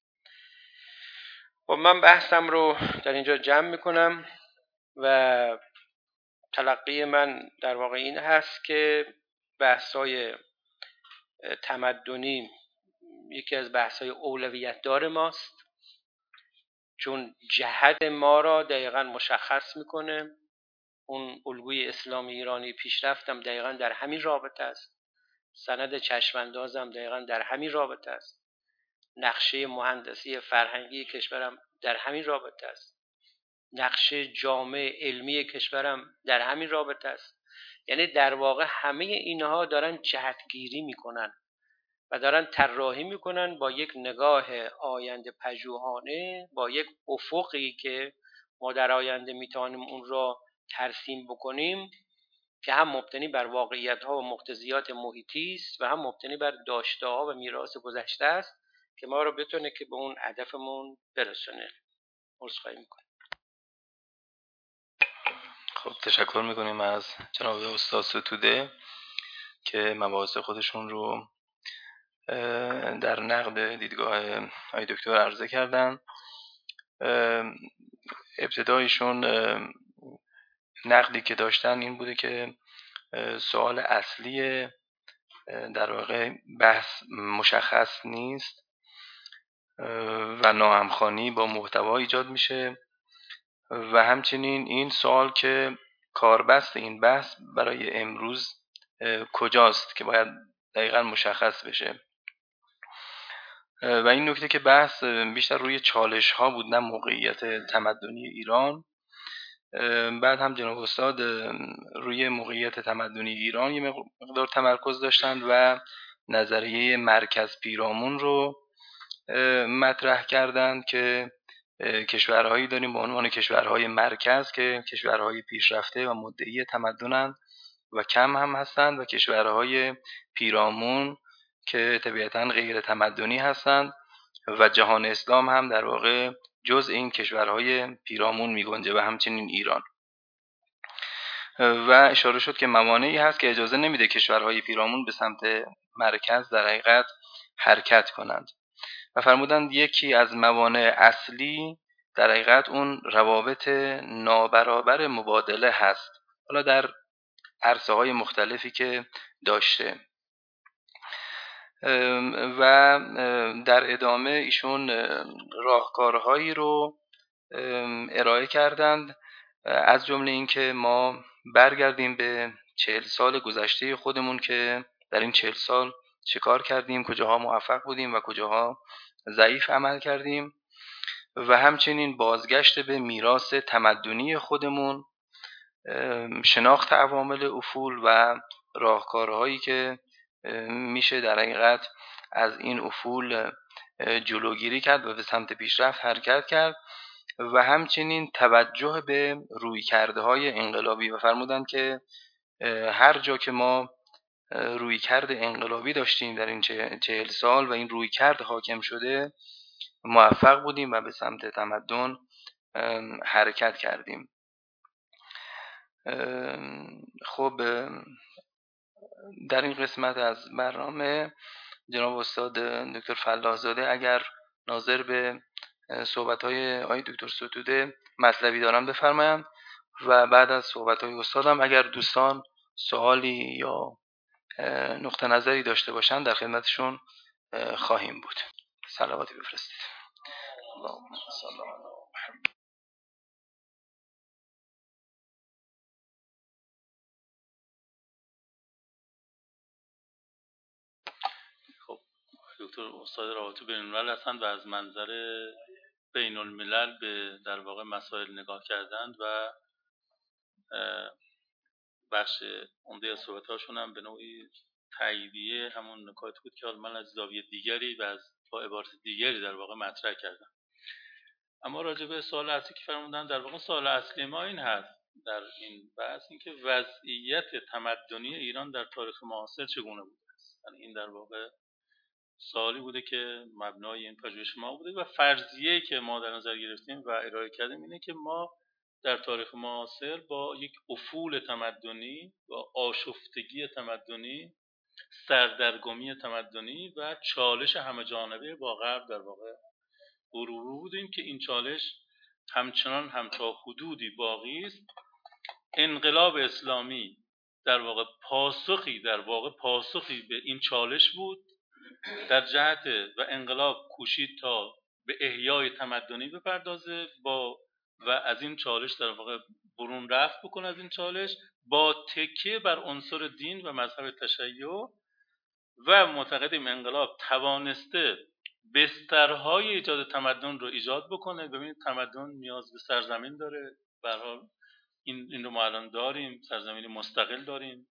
Speaker 3: خب من بحثم رو در اینجا جمع میکنم و تلقی من در واقع این هست که بحث‌های تمدنی یکی از بحث‌های اولویت دار ماست، چون جهت ما را دقیقاً مشخص میکنه. اون الگوی اسلامی ایرانی پیشرفتم دقیقاً در همین رابطه است، سند چشماندازم دقیقاً در همین رابطه است، نقشه مهندسی فرهنگی کشورم در همین رابطه است، نقشه جامع علمی کشورم در همین رابطه است. یعنی در واقع همه اینها دارن جهتگیری میکنن و دارن طراحی میکنن با یک نگاه آینده پژوهانه، با یک افقی که ما در آینده میتوانیم اون را ترسیم بکنیم که هم مبتنی بر واقعیت‌ها و مقتضیات محیطی است و هم مبتنی بر داشته‌ها و میراث گذشته است که ما رو بتونه که به اون هدفمون برسونه. عذرخواهی میکنم.
Speaker 1: خب تشکر میکنیم از جناب استاد ستوده که مباحث خودشون رو در نقد دیدگاه آقای دکتر عرضه کردن. ابتدایشون نقدی که داشتن این بوده که سوال اصلی در واقع بحث مشخص نیست و ناهمخوانی با محتوا ایجاد میشه و همچنین این سوال که کاربست این بحث برای امروز کجاست که باید دقیقا مشخص بشه و این نکته که بحث بیشتر روی چالش ها بود نه موقعیت تمدنی ایران. بعد هم جناب استاد روی موقعیت تمدنی ایران یه مقدار تمرکز داشتند و نظریه مرکز پیرامون رو مطرح کردند که کشورهایی داریم به عنوان کشورهای مرکز که کشورهای پیشرفته و مدعی تمدنند و کم هم هستند و کشورهای پیرامون که طبیعتاً غیر تمدنی هستند و جهان اسلام هم در واقع جز این کشورهای پیرامون می‌گنجه و همچنین ایران. و اشاره شد که موانعی هست که اجازه نمیده کشورهای پیرامون به سمت مرکز در حقیقت حرکت کنند و فرمودند یکی از موانع اصلی در حقیقت اون روابط نابرابر مبادله هست، حالا در عرصه‌های مختلفی که داشته. و در ادامه ایشون راهکارهایی رو ارائه کردند، از جمله این که ما برگردیم به 40 سال گذشته خودمون که در این 40 سال چه کار کردیم، کجاها موفق بودیم و کجاها ضعیف عمل کردیم و همچنین بازگشت به میراث تمدنی خودمون شناخت عوامل افول و راهکارهایی که میشه در حقیقت از این افول جلوگیری کرد و به سمت پیشرفت حرکت کرد و همچنین توجه به رویکردهای انقلابی و فرمودند که هر جا که ما رویکرد انقلابی داشتیم در این 40 سال و این رویکرد حاکم شده موفق بودیم و به سمت تمدن حرکت کردیم. خب در این قسمت از برنامه جناب استاد دکتر فلاح‌زاده اگر ناظر به صحبت‌های آقای دکتر ستوده مطلبی دارم بفرمایند و بعد از صحبت‌های استادم اگر دوستان سوالی یا نقطه نظری داشته باشند در خدمتشون خواهیم بود. صلواتی بفرستید. اللهم صل علی محمد.
Speaker 2: خب دکتر استاد روابط بین الملل هستند و از منظر بین الملل به در واقع مسائل نگاه کردند و بخش عمده از صحبت‌هاشون هم به نوعی تاییدیه همون نکاتی بود که من از زاویه دیگری و با عبارت دیگری در واقع مطرح کردم. اما راجع به سوال اصلی که فرمودن، در واقع سوال اصلی ما این هست در این بحث، این که وضعیت تمدنی ایران در تاریخ معاصر چگونه بوده است. یعنی این در واقع سوالی بوده که مبنای این پژوهش ما بوده و فرضیه‌ای که ما در نظر گرفتیم و ارائه کردیم اینه که ما در تاریخ معاصر با یک افول تمدنی و آشفتگی تمدنی، سردرگمی تمدنی و چالش همه جانبه با غرب در واقع رو بودیم که این چالش همچنان هم تا حدودی باقی است. انقلاب اسلامی در واقع پاسخی به این چالش بود در جهت و انقلاب کوشید تا به احیای تمدنی بپردازه و از این چالش در واقع برون رفت بکنه از این چالش با تکیه بر عنصر دین و مذهب تشیع و معتقدیم انقلاب توانسته بسترهای ایجاد تمدن رو ایجاد بکنه. ببینید تمدن نیاز به سرزمین داره، به هر حال این رو ما الان داریم، سرزمین مستقل داریم.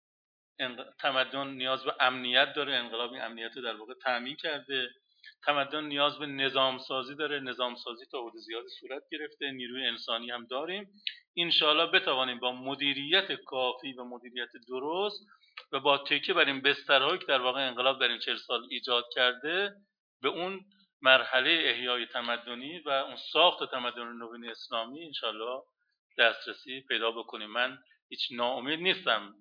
Speaker 2: تمدن نیاز به امنیت داره، انقلاب این امنیت رو در واقع تامین کرده. تمدن نیاز به نظام سازی داره، نظام سازی تا حد زیادی صورت گرفته، نیروی انسانی هم داریم. انشاءالله بتوانیم با مدیریت کافی و مدیریت درست و با تکیه بر این بسترهایی که در واقع انقلاب در این 40 سال ایجاد کرده به اون مرحله احیای تمدنی و اون ساخت تمدن نوین اسلامی انشاءالله دسترسی پیدا بکنیم. من هیچ ناامید نیستم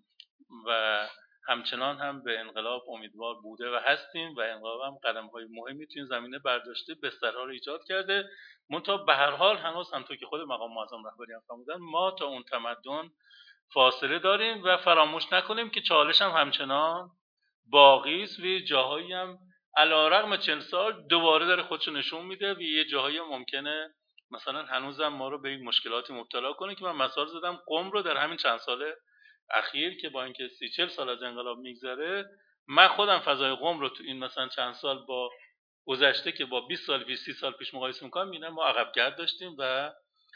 Speaker 2: و همچنان هم به انقلاب امیدوار بوده و هستیم و انقلاب هم قدم‌های مهمی تو این زمینه برداشته، بسترها رو ایجاد کرده. منتها به هر حال هنوز همونطور که خود مقام معظم رهبری هم فرمودن ما تا اون تمدن فاصله داریم و فراموش نکنیم که چالش هم همچنان باقی است و یه جاهایی هم علی‌رغم 40 سال دوباره داره خودشو نشون میده و یه جاهایی ممکنه مثلا هنوزم ما رو به این مشکلاتی مبتلا کنه که من مثال زدم قم رو در همین چند سال اخیر که با اینکه 30-40 سال از انقلاب میگذره، من خودم فضای قم رو تو این مثلا چند سال با گذشته که با 20 سال پیش 30 سال پیش مقایسه می‌کنم می‌بینم ما عقب‌گرد داشتیم و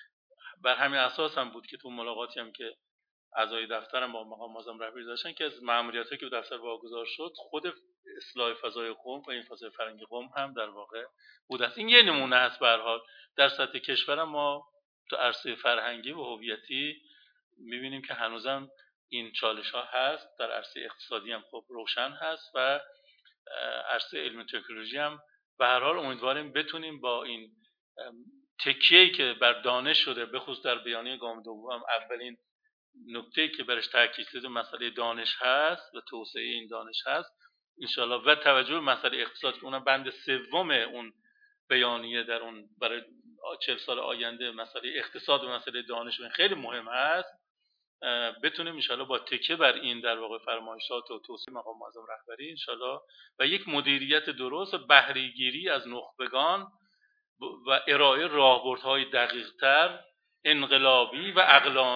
Speaker 2: بر همین اساس هم بود که تو ملاقاتی هم که اعضای دفترم با مقام معظم رهبری داشتن که از مأموریتایی که به دفتر واگذار شد خود اصلاح فضای قم و این فضای فرهنگی قم هم در واقع بود است. این یه نمونه است. به هر حال در سطح کشور ما تو عرصه فرهنگی و هویتی می‌بینیم که هنوزم این چالش‌ها هست. در عرصه اقتصادی هم خب روشن هست و عرصه علم و تکنولوژی هم به هر حال امیدواریم بتونیم با این تکیه‌ای که بر دانش شده، به خصوص در بیانیه گام دوم اولین نکته‌ای که برش تاکید شده مسئله دانش هست و توسعه این دانش هست انشالله و توجه به مسئله اقتصاد که اونم بند سوم اون بیانیه در اون برای 40 سال آینده مسئله اقتصاد و مسئله دانش خیلی مهم هست، بتونیم انشالله با تکیه بر این در واقع فرمایشات و توصیه مقام معظم رهبری انشالله و یک مدیریت درست و بهره‌گیری از نخبگان و ارائه راهبردهای دقیق‌تر انقلابی و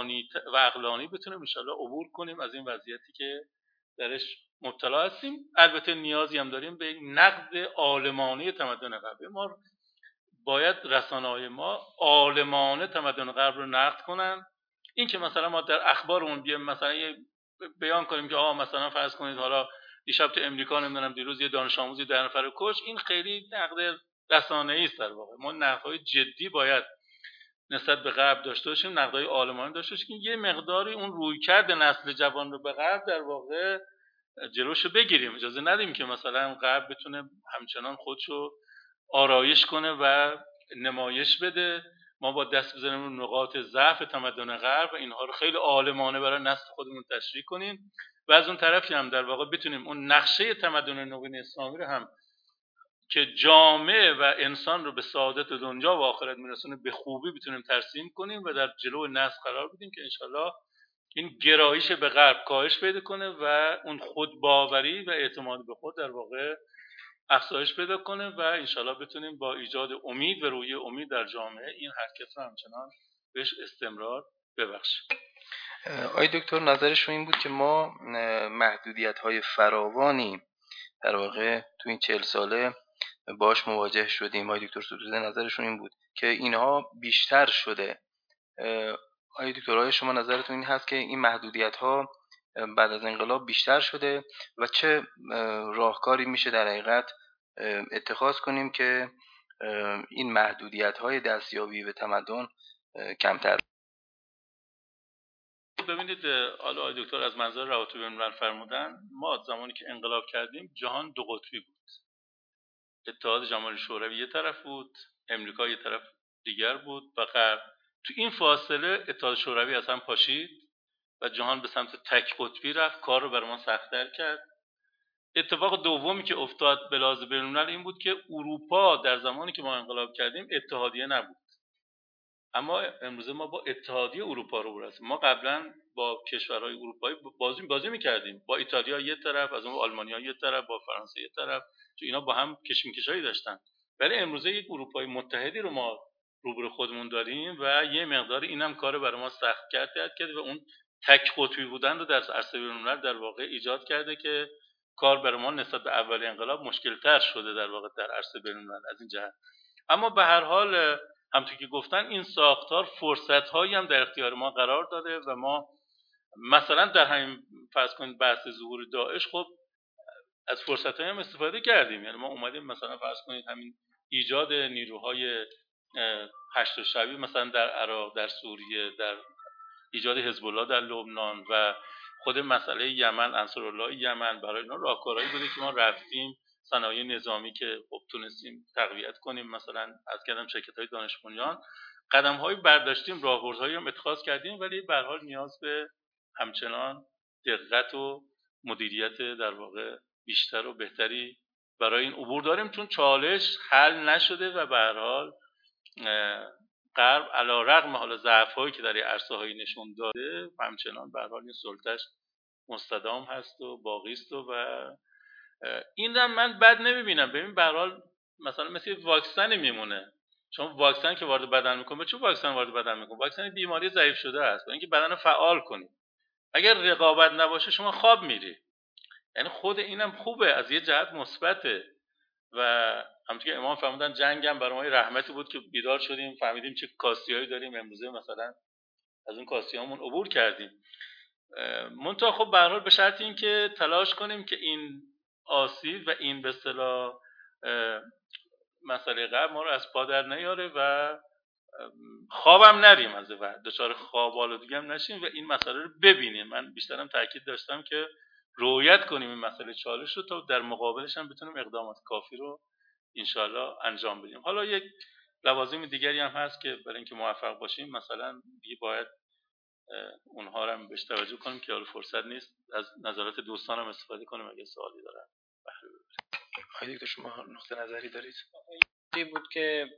Speaker 2: عقلانی بتونیم انشالله عبور کنیم از این وضعیتی که درش مبتلا هستیم. البته نیازی هم داریم به نقد عالمانه تمدن غرب. ما باید رسانه‌های ما عالمانه تمدن غرب رو نقد کنن. این که مثلا ما در اخبارمون بیایم مثلا بیان کنیم که مثلا فرض کنید حالا دیشب تو امریکا نمیدونم دیروز یه دانش آموزی 10 نفر کش، این خیلی نقد رسانه‌ای است. در واقع ما نقدهای جدی باید نسبت به غرب داشته باشیم، نقدهای عالمانه داشته باشیم که یه مقداری اون رویکرد نسل جوان رو به غرب در واقع جلوشو بگیریم. اجازه ندیم که مثلا غرب بتونه همچنان خودشو آرایش کنه و نمایش بده. ما با دست بزنیم رو نقاط ضعف تمدن غرب و اینها رو خیلی عالمانه برای نسل خودمون تشریح کنیم و از اون طرفی هم در واقع بتونیم اون نقشه تمدن نوین اسلامی رو هم که جامعه و انسان رو به سعادت دنیا و آخرت میرسونه به خوبی بتونیم ترسیم کنیم و در جلو نسل قرار بدیم که انشالله این گرایش به غرب کاهش پیدا کنه و اون خودباوری و اعتماد به خود در واقع افزایش پیدا کنه و انشالله بتونیم با ایجاد امید و روحیه امید در جامعه این حرکت رو همچنان بهش استمرار ببخشیم.
Speaker 1: آقای دکتر نظرشون این بود که ما محدودیت‌های فراوانی در واقع تو این 40 ساله باش مواجه شدیم. آقای دکتر ستوده نظرشون این بود که اینها بیشتر شده. آقای دکتر آقای شما نظرتون این هست که این محدودیت‌ها بعد از انقلاب بیشتر شده و چه راهکاری میشه در حقیقت اتخاذ کنیم که این محدودیت‌های دستیابی به تمدن کمتر؟
Speaker 2: ببینید حالا آقای دکتر از منظر روابط بین‌الملل فرمودن، ما زمانی که انقلاب کردیم جهان دو قطبی بود. اتحاد جماهیر شوروی یه طرف بود، امریکا یه طرف دیگر بود و غرب. تو این فاصله اتحاد شوروی از هم پاشید و جهان به سمت تک قطبی رفت، کار رو برای ما سخت‌تر کرد. اتفاق دومی که افتاد به لحاظ بین‌الملل این بود که اروپا در زمانی که ما انقلاب کردیم اتحادیه نبود، اما امروزه ما با اتحادیه اروپا رو هستیم. ما قبلا با کشورهای اروپایی بازی می‌کردیم، با ایتالیا یه طرف، از اون آلمانیا یه طرف، با فرانسه یه طرف، تو اینا با هم کشمکشایی داشتن. ولی امروزه یک اروپای متحدی رو ما روبرو خودمون داریم و یه مقدار اینم کار برای ما سخت کرده و اون تک قطبی بودن رو در عرصه بین‌الملل در واقع ایجاد کرده که کار برای ما نسبت به اول انقلاب مشکل‌تر شده در واقع در عرصه بین‌الملل از این جهت. اما به هر حال همونطور که گفتن این ساختار فرصت‌هایی هم در اختیار ما قرار داده و ما مثلا در همین فرض کنید بحث ظهور داعش، خب از فرصت‌هایی هم استفاده کردیم. یعنی ما اومدیم مثلا فرض کنید همین ایجاد نیروهای هشت شبی مثلا در عراق، در سوریه، در ایجاد حزب الله در لبنان و خود مسئله یمن، انصارالله یمن، برای اینا راهکارهایی بوده که ما رفتیم صنایع نظامی که خب تونستیم تقویت کنیم، مثلا از کردم شرکت‌های دانش بنیان، قدم‌هایی برداشتیم، راهبردهایی هم اتخاذ کردیم، ولی به هر حال نیاز به همچنان دقت و مدیریت در واقع بیشتر و بهتری برای این عبور داریم، چون چالش حل نشده و به هر حال غرب علیرغم حالا ضعف‌هایی که در این عرصه‌های نشون داده همچنان به هر حال این سلطه‌اش مستدام هست و باقی است و این رو من بد نمی‌بینم. ببین به هر حال مثلا مثل واکسن میمونه، چون واکسن که وارد بدن میکنه، چون واکسن وارد بدن میکنه، واکسن بیماری ضعیف شده است، برای اینکه بدن رو فعال کنی. اگر رقابت نباشه شما خواب میری، یعنی خود اینم خوبه، از یه جهت مثبته و همونطور که امام فرمودن جنگ هم برای ما رحمتی بود که بیدار شدیم فهمیدیم چه کاستی‌هایی داریم، امروزه مثلا از اون کاستی‌هامون عبور کردیم. منتها خب به هر حال به شرط اینکه تلاش کنیم که این آسیب و این به اصطلاح مسئله غرب ما رو از پا در نیاره و خوابم نریم، از بعد دچار خواب آلودگی هم نشیم و این مسئله رو ببینیم. من بیشترم تاکید داشتم که رعایت کنیم این مسئله چالش رو تا در مقابلش هم بتونیم اقدامات کافی رو انشالله انجام بدیم. حالا یک لوازم دیگری هم هست که برای اینکه موفق باشیم مثلا دیگه باید اونها رو هم بهش توجه کنیم که حالا فرصت نیست، از نظرات دوستانم استفاده کنیم اگه سوالی دارن بهره ببریم.
Speaker 1: آقای دکتر شما نقطه نظری دارید؟
Speaker 3: این بود که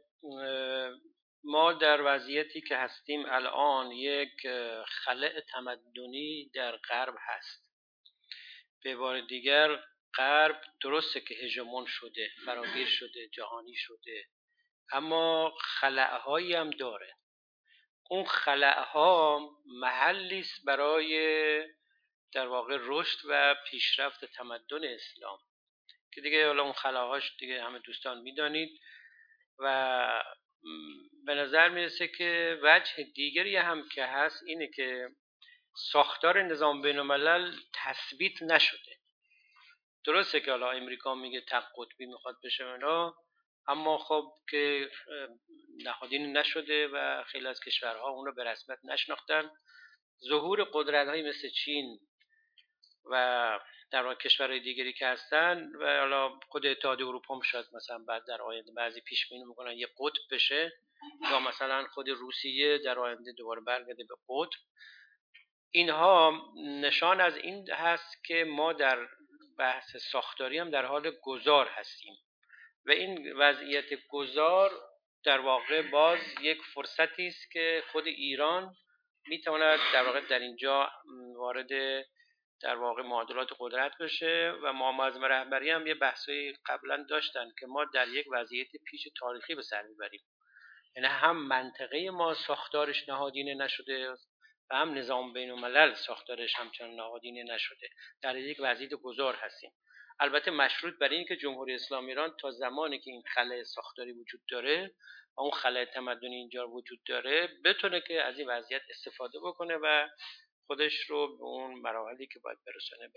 Speaker 3: ما در وضعیتی که هستیم الان یک خلأ تمدنی در غرب هست. به بار دیگر غرب درسته که هژمون شده، فراگیر شده، جهانی شده، اما خلأهایی هم داره. اون خلأها محلی است برای در واقع رشد و پیشرفت تمدن اسلام که دیگه حالا اون خلاهاش دیگه همه دوستان میدانید و به نظر میرسه که وجه دیگری هم که هست اینه که ساختار نظام بین الملل تثبیت نشده. درسته که حالا امریکا میگه تق قطبی میخواد بشه اینا، اما خب که نهادینه نشده و خیلی از کشورها اون رو به رسمیت نشناختن. ظهور قدرت‌هایی مثل چین و در واقع کشورهای دیگری که هستن و حالا خود اتحادیه اروپا هم شاید مثلا بعد در آینده بعضی پیش بینی میکنن یه قطب بشه، یا مثلا خود روسیه در آینده دوباره برگرده به قطب. اینها نشان از این هست که ما در بحث ساختاری هم در حال گذار هستیم و این وضعیت گذار در واقع باز یک فرصتی است که خود ایران میتواند در واقع در اینجا وارد در واقع معادلات قدرت بشه و معظم رهبری هم یه بحثی قبلا داشتن که ما در یک وضعیت پیچ تاریخی به سر میبریم، یعنی هم منطقه ما ساختارش نهادینه نشده و هم نظام بین الملل ساختارش همچنان نهادینه نشده، در یک وضعیت گذار هستیم. البته مشروط بر این که جمهوری اسلامی ایران تا زمانی که این خلأ ساختاری وجود داره و اون خلأ تمدنی اینجا وجود داره بتونه که از این وضعیت استفاده بکنه و خودش رو به اون مراحلی که باید برسونه.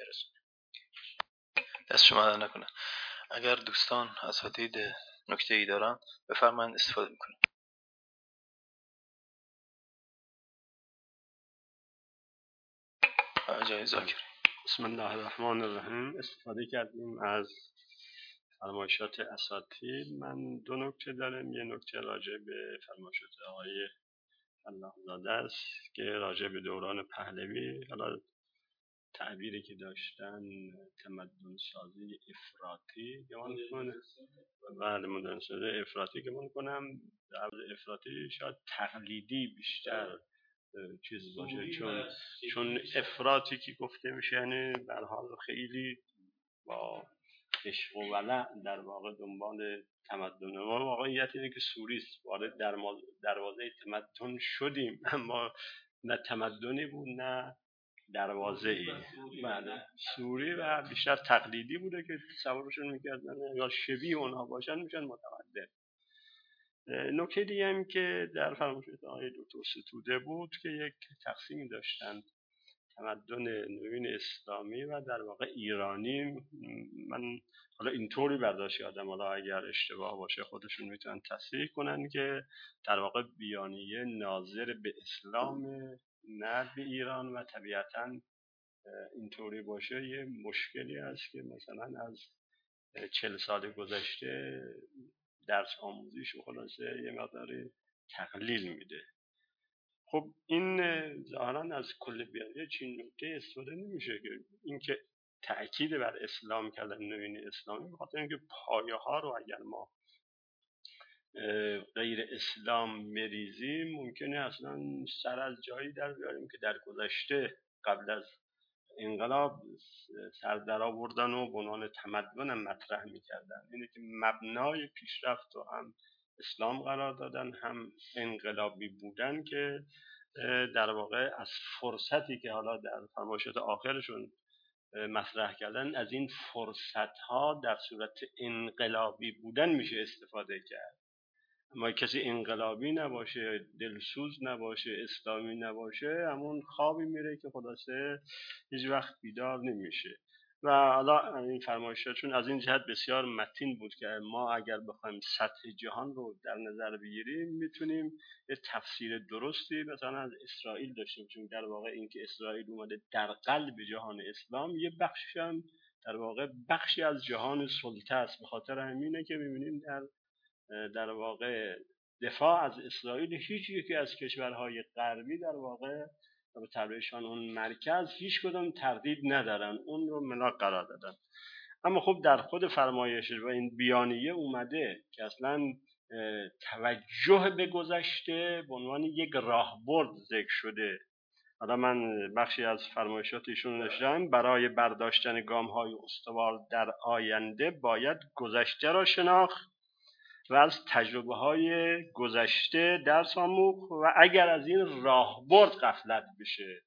Speaker 1: دست شما در نکنه. اگر دوستان اساتید نکته ای دارن بفرمایید استفاده میکنم. آقای زاکر.
Speaker 4: بسم الله الرحمن الرحیم. استفاده کردیم از فرمایشات اساتید. من دو نکته دارم. یه نکته راجع به فرمایشات آقای الله زاده است که راجع به دوران پهلوی، حالا تعبیری که داشتن تمدن سازی افراطی گمان کنم، بله مدرن سازی افراطی گمان کنم، در افراطی شاید تقلیدی بیشتر چیز باشه، چون افراطی که گفته میشه یعنی به هر حال خیلی با عشق و ولع در واقع دنبال تمدن. ما واقعیت اینه که سوریست وارد دروازه تمدن شدیم، اما نه تمدنی بود نه دروازه‌ای. بله سوری و بیشتر تقلیدی بوده که تصورشون میکردن یا شبیه اونها باشن میشن متمدن. نکته دیگه هم که در فرمایشات آقای دکتر ستوده بود که یک تقسیمی داشتن تمدن نوین اسلامی و در واقع ایرانی. من حالا اینطوری برداشت کردم، حالا اگر اشتباه باشه خودشون میتونن تصحیح کنن، که در واقع بیانیه ناظر به اسلام نه به ایران و طبیعتاً اینطوری باشه یه مشکلی هست که مثلا از 40 سال گذشته درس آموزیش و خلاصه یه مقداری تقلیل میده. خب این ظاهرا از کل بیانیه چین نکته استفاده نمیشه که اینکه تأکید بر اسلام کردن نوین اسلامی، بخاطر اینکه پایه ها رو اگر ما غیر اسلام بریزیم ممکنه اصلا سر از جایی در بیاریم که در گذشته قبل از انقلاب سر در آوردن و بنان تمدن مطرح میکردن. اینه که مبنای پیشرفت و هم اسلام قرار دادن هم انقلابی بودن که در واقع از فرصتی که حالا در فرمایشات آخرشون مطرح کردن از این فرصت ها در صورت انقلابی بودن میشه استفاده کرد. اما کسی انقلابی نباشه، دلسوز نباشه، اسلامی نباشه، همون خوابی میره که خلاصه هیچ وقت بیدار نمیشه. و حالا این فرمایشاتشون از این جهت بسیار متین بود که ما اگر بخوایم سطح جهان رو در نظر بگیریم میتونیم یه تفسیر درستی مثلا از اسرائیل داشته باشیم. در واقع اینکه اسرائیل اومده در قلب جهان اسلام، یه بخشش هم در واقع بخشی از جهان سلطه است. به خاطر همینه که میبینیم در واقع دفاع از اسرائیل هیچ یکی از کشورهای غربی در واقع به تعبیرشان اون مرکز هیچ کدوم تردید ندارن، اون رو ملاک قرار دادن. اما خب در خود فرمایش و این بیانیه اومده که اصلا توجه به گذشته به عنوان یک راهبرد ذکر شده. حالا من بخشی از فرمایشات ایشون نوشتم: برای برداشتن گام‌های استوار در آینده باید گذشته را شناخت و از تجربه‌های گذشته درس آموخت و اگر از این راهبرد غفلت بشه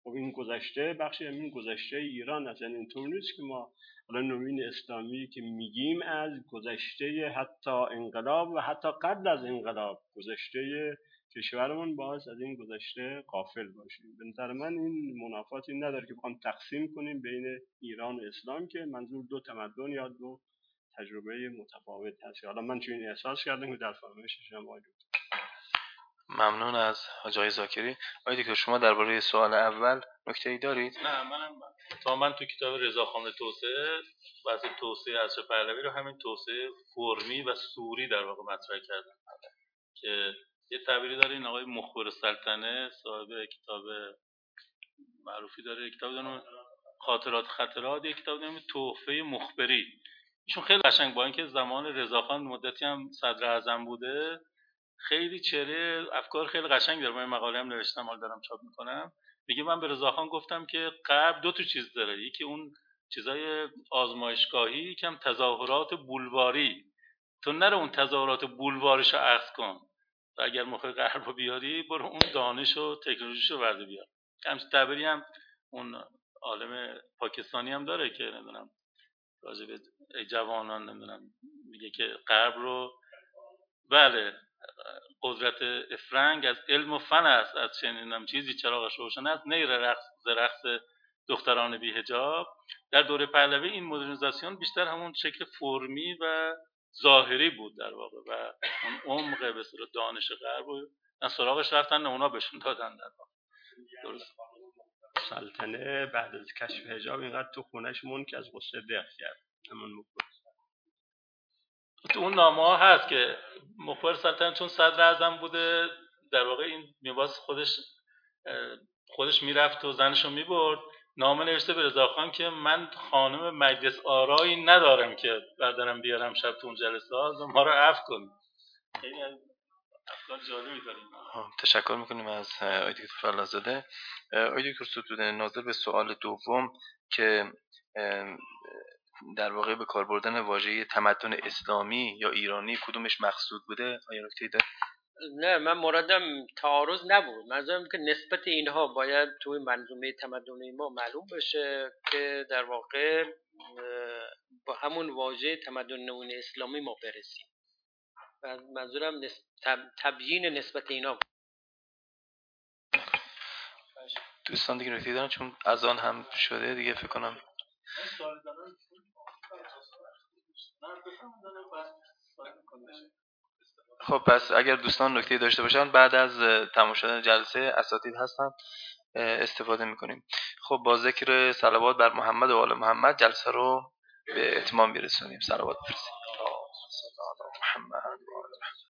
Speaker 4: خب این گذشته بخشی همین گذشته ایران است. یعنی اینطور نیست که ما حالا نوین اسلامی که میگیم از گذشته حتی انقلاب و حتی قبل از انقلاب گذشته کشورمون باز از این گذشته غافل باشیم. به نظر من این منافاتی نداره که بخوام تقسیم کنیم بین ایران و اسلام، که منظور دو تمدن یا دو تجربه متفاوت هست. حالا من چون احساس کردم که در فرمایش شما
Speaker 1: ممنون از حاج زاکری. آقای دکتر شما درباره سوال اول نکته‌ای دارید؟
Speaker 2: نه من تو کتاب رضاخان توسعه بحث توسعه عصر پهلوی رو همین توسعه فرمی و سوری در واقع مطرح کردم که یه تعبیری داره این آقای مخبر السلطنه صاحب کتاب معروفی داره، کتاب داره خاطرات، یک کتاب داره تحفه مخبری. ایشون خیلی قشنگ با اینکه زمان رضاخان مدتی هم صدر اعظم بوده خیلی چهره افکار خیلی قشنگ داره. من مقاله هم نوشتم حال دارم چاپ میکنم. میگه من به رضاخان گفتم که غرب دو تا چیز داره، یکی اون چیزای آزمایشگاهی، یکم تظاهرات بولواری. تو نره اون تظاهرات بولواریشو اخذ کن و اگر میخوای غرب رو بیاری برو اون دانش و تکنولوژیشو ورده بیار. همین تعبیری هم اون عالم پاکستانی هم داره که نمیدونم راجع به جوانان نمیدونم میگه که غرب رو بله قدرت افرنگ از علم و فن است، از چنینم چیزی چراغش روشن است، نیره رقص دختران بی حجاب. در دوره پهلوی این مدرنیزاسیون بیشتر همون شکل فرمی و ظاهری بود در واقع و اون عمق به اصطلاح دانش غرب رو سراغش رفتن، اونا بهشون دادن در واقع. درست.
Speaker 4: سلطنه بعد از کشف حجاب اینقدر تو خونش مون که از غصه دق کرد. همون
Speaker 2: تو اون نامه ها هست که مخبر سلطنه چون صدر اعظم بوده در واقع این میواز خودش میرفت و زنشو میبرد، نامه نوشته به رضاخان که من خانم مجلس آرایی ندارم که بردارم بیارم شب تو اون جلسه ها، ما رو عفو کن. خیلی افکار جالبی داریم.
Speaker 1: تشکر میکنیم از آقای دکتر فلاح‌زاده. آقای دکتر ستوده، ناظر به سوال دوم که در واقع به کار بردن واژه تمدن اسلامی یا ایرانی کدومش مقصود بوده، آیا نکته‌ای داره؟
Speaker 3: نه، من مرادم تعارض نبود. منظورم که نسبت اینها باید توی منظومه تمدنی ما معلوم بشه که در واقع با همون واژه تمدن نوین اسلامی ما برسیم. منظورم تبیین نسبت اینا.
Speaker 1: دوستان دیگه نکته‌ای دارن چون از آن هم شده دیگه فکر کنم. خب پس اگر دوستان نکته‌ای داشته باشن بعد از تمام شدن جلسه اساتید هستن استفاده میکنیم. خب با ذکر صلوات بر محمد و آل محمد جلسه رو به اتمام میرسونیم. صلوات بفرستید. محمد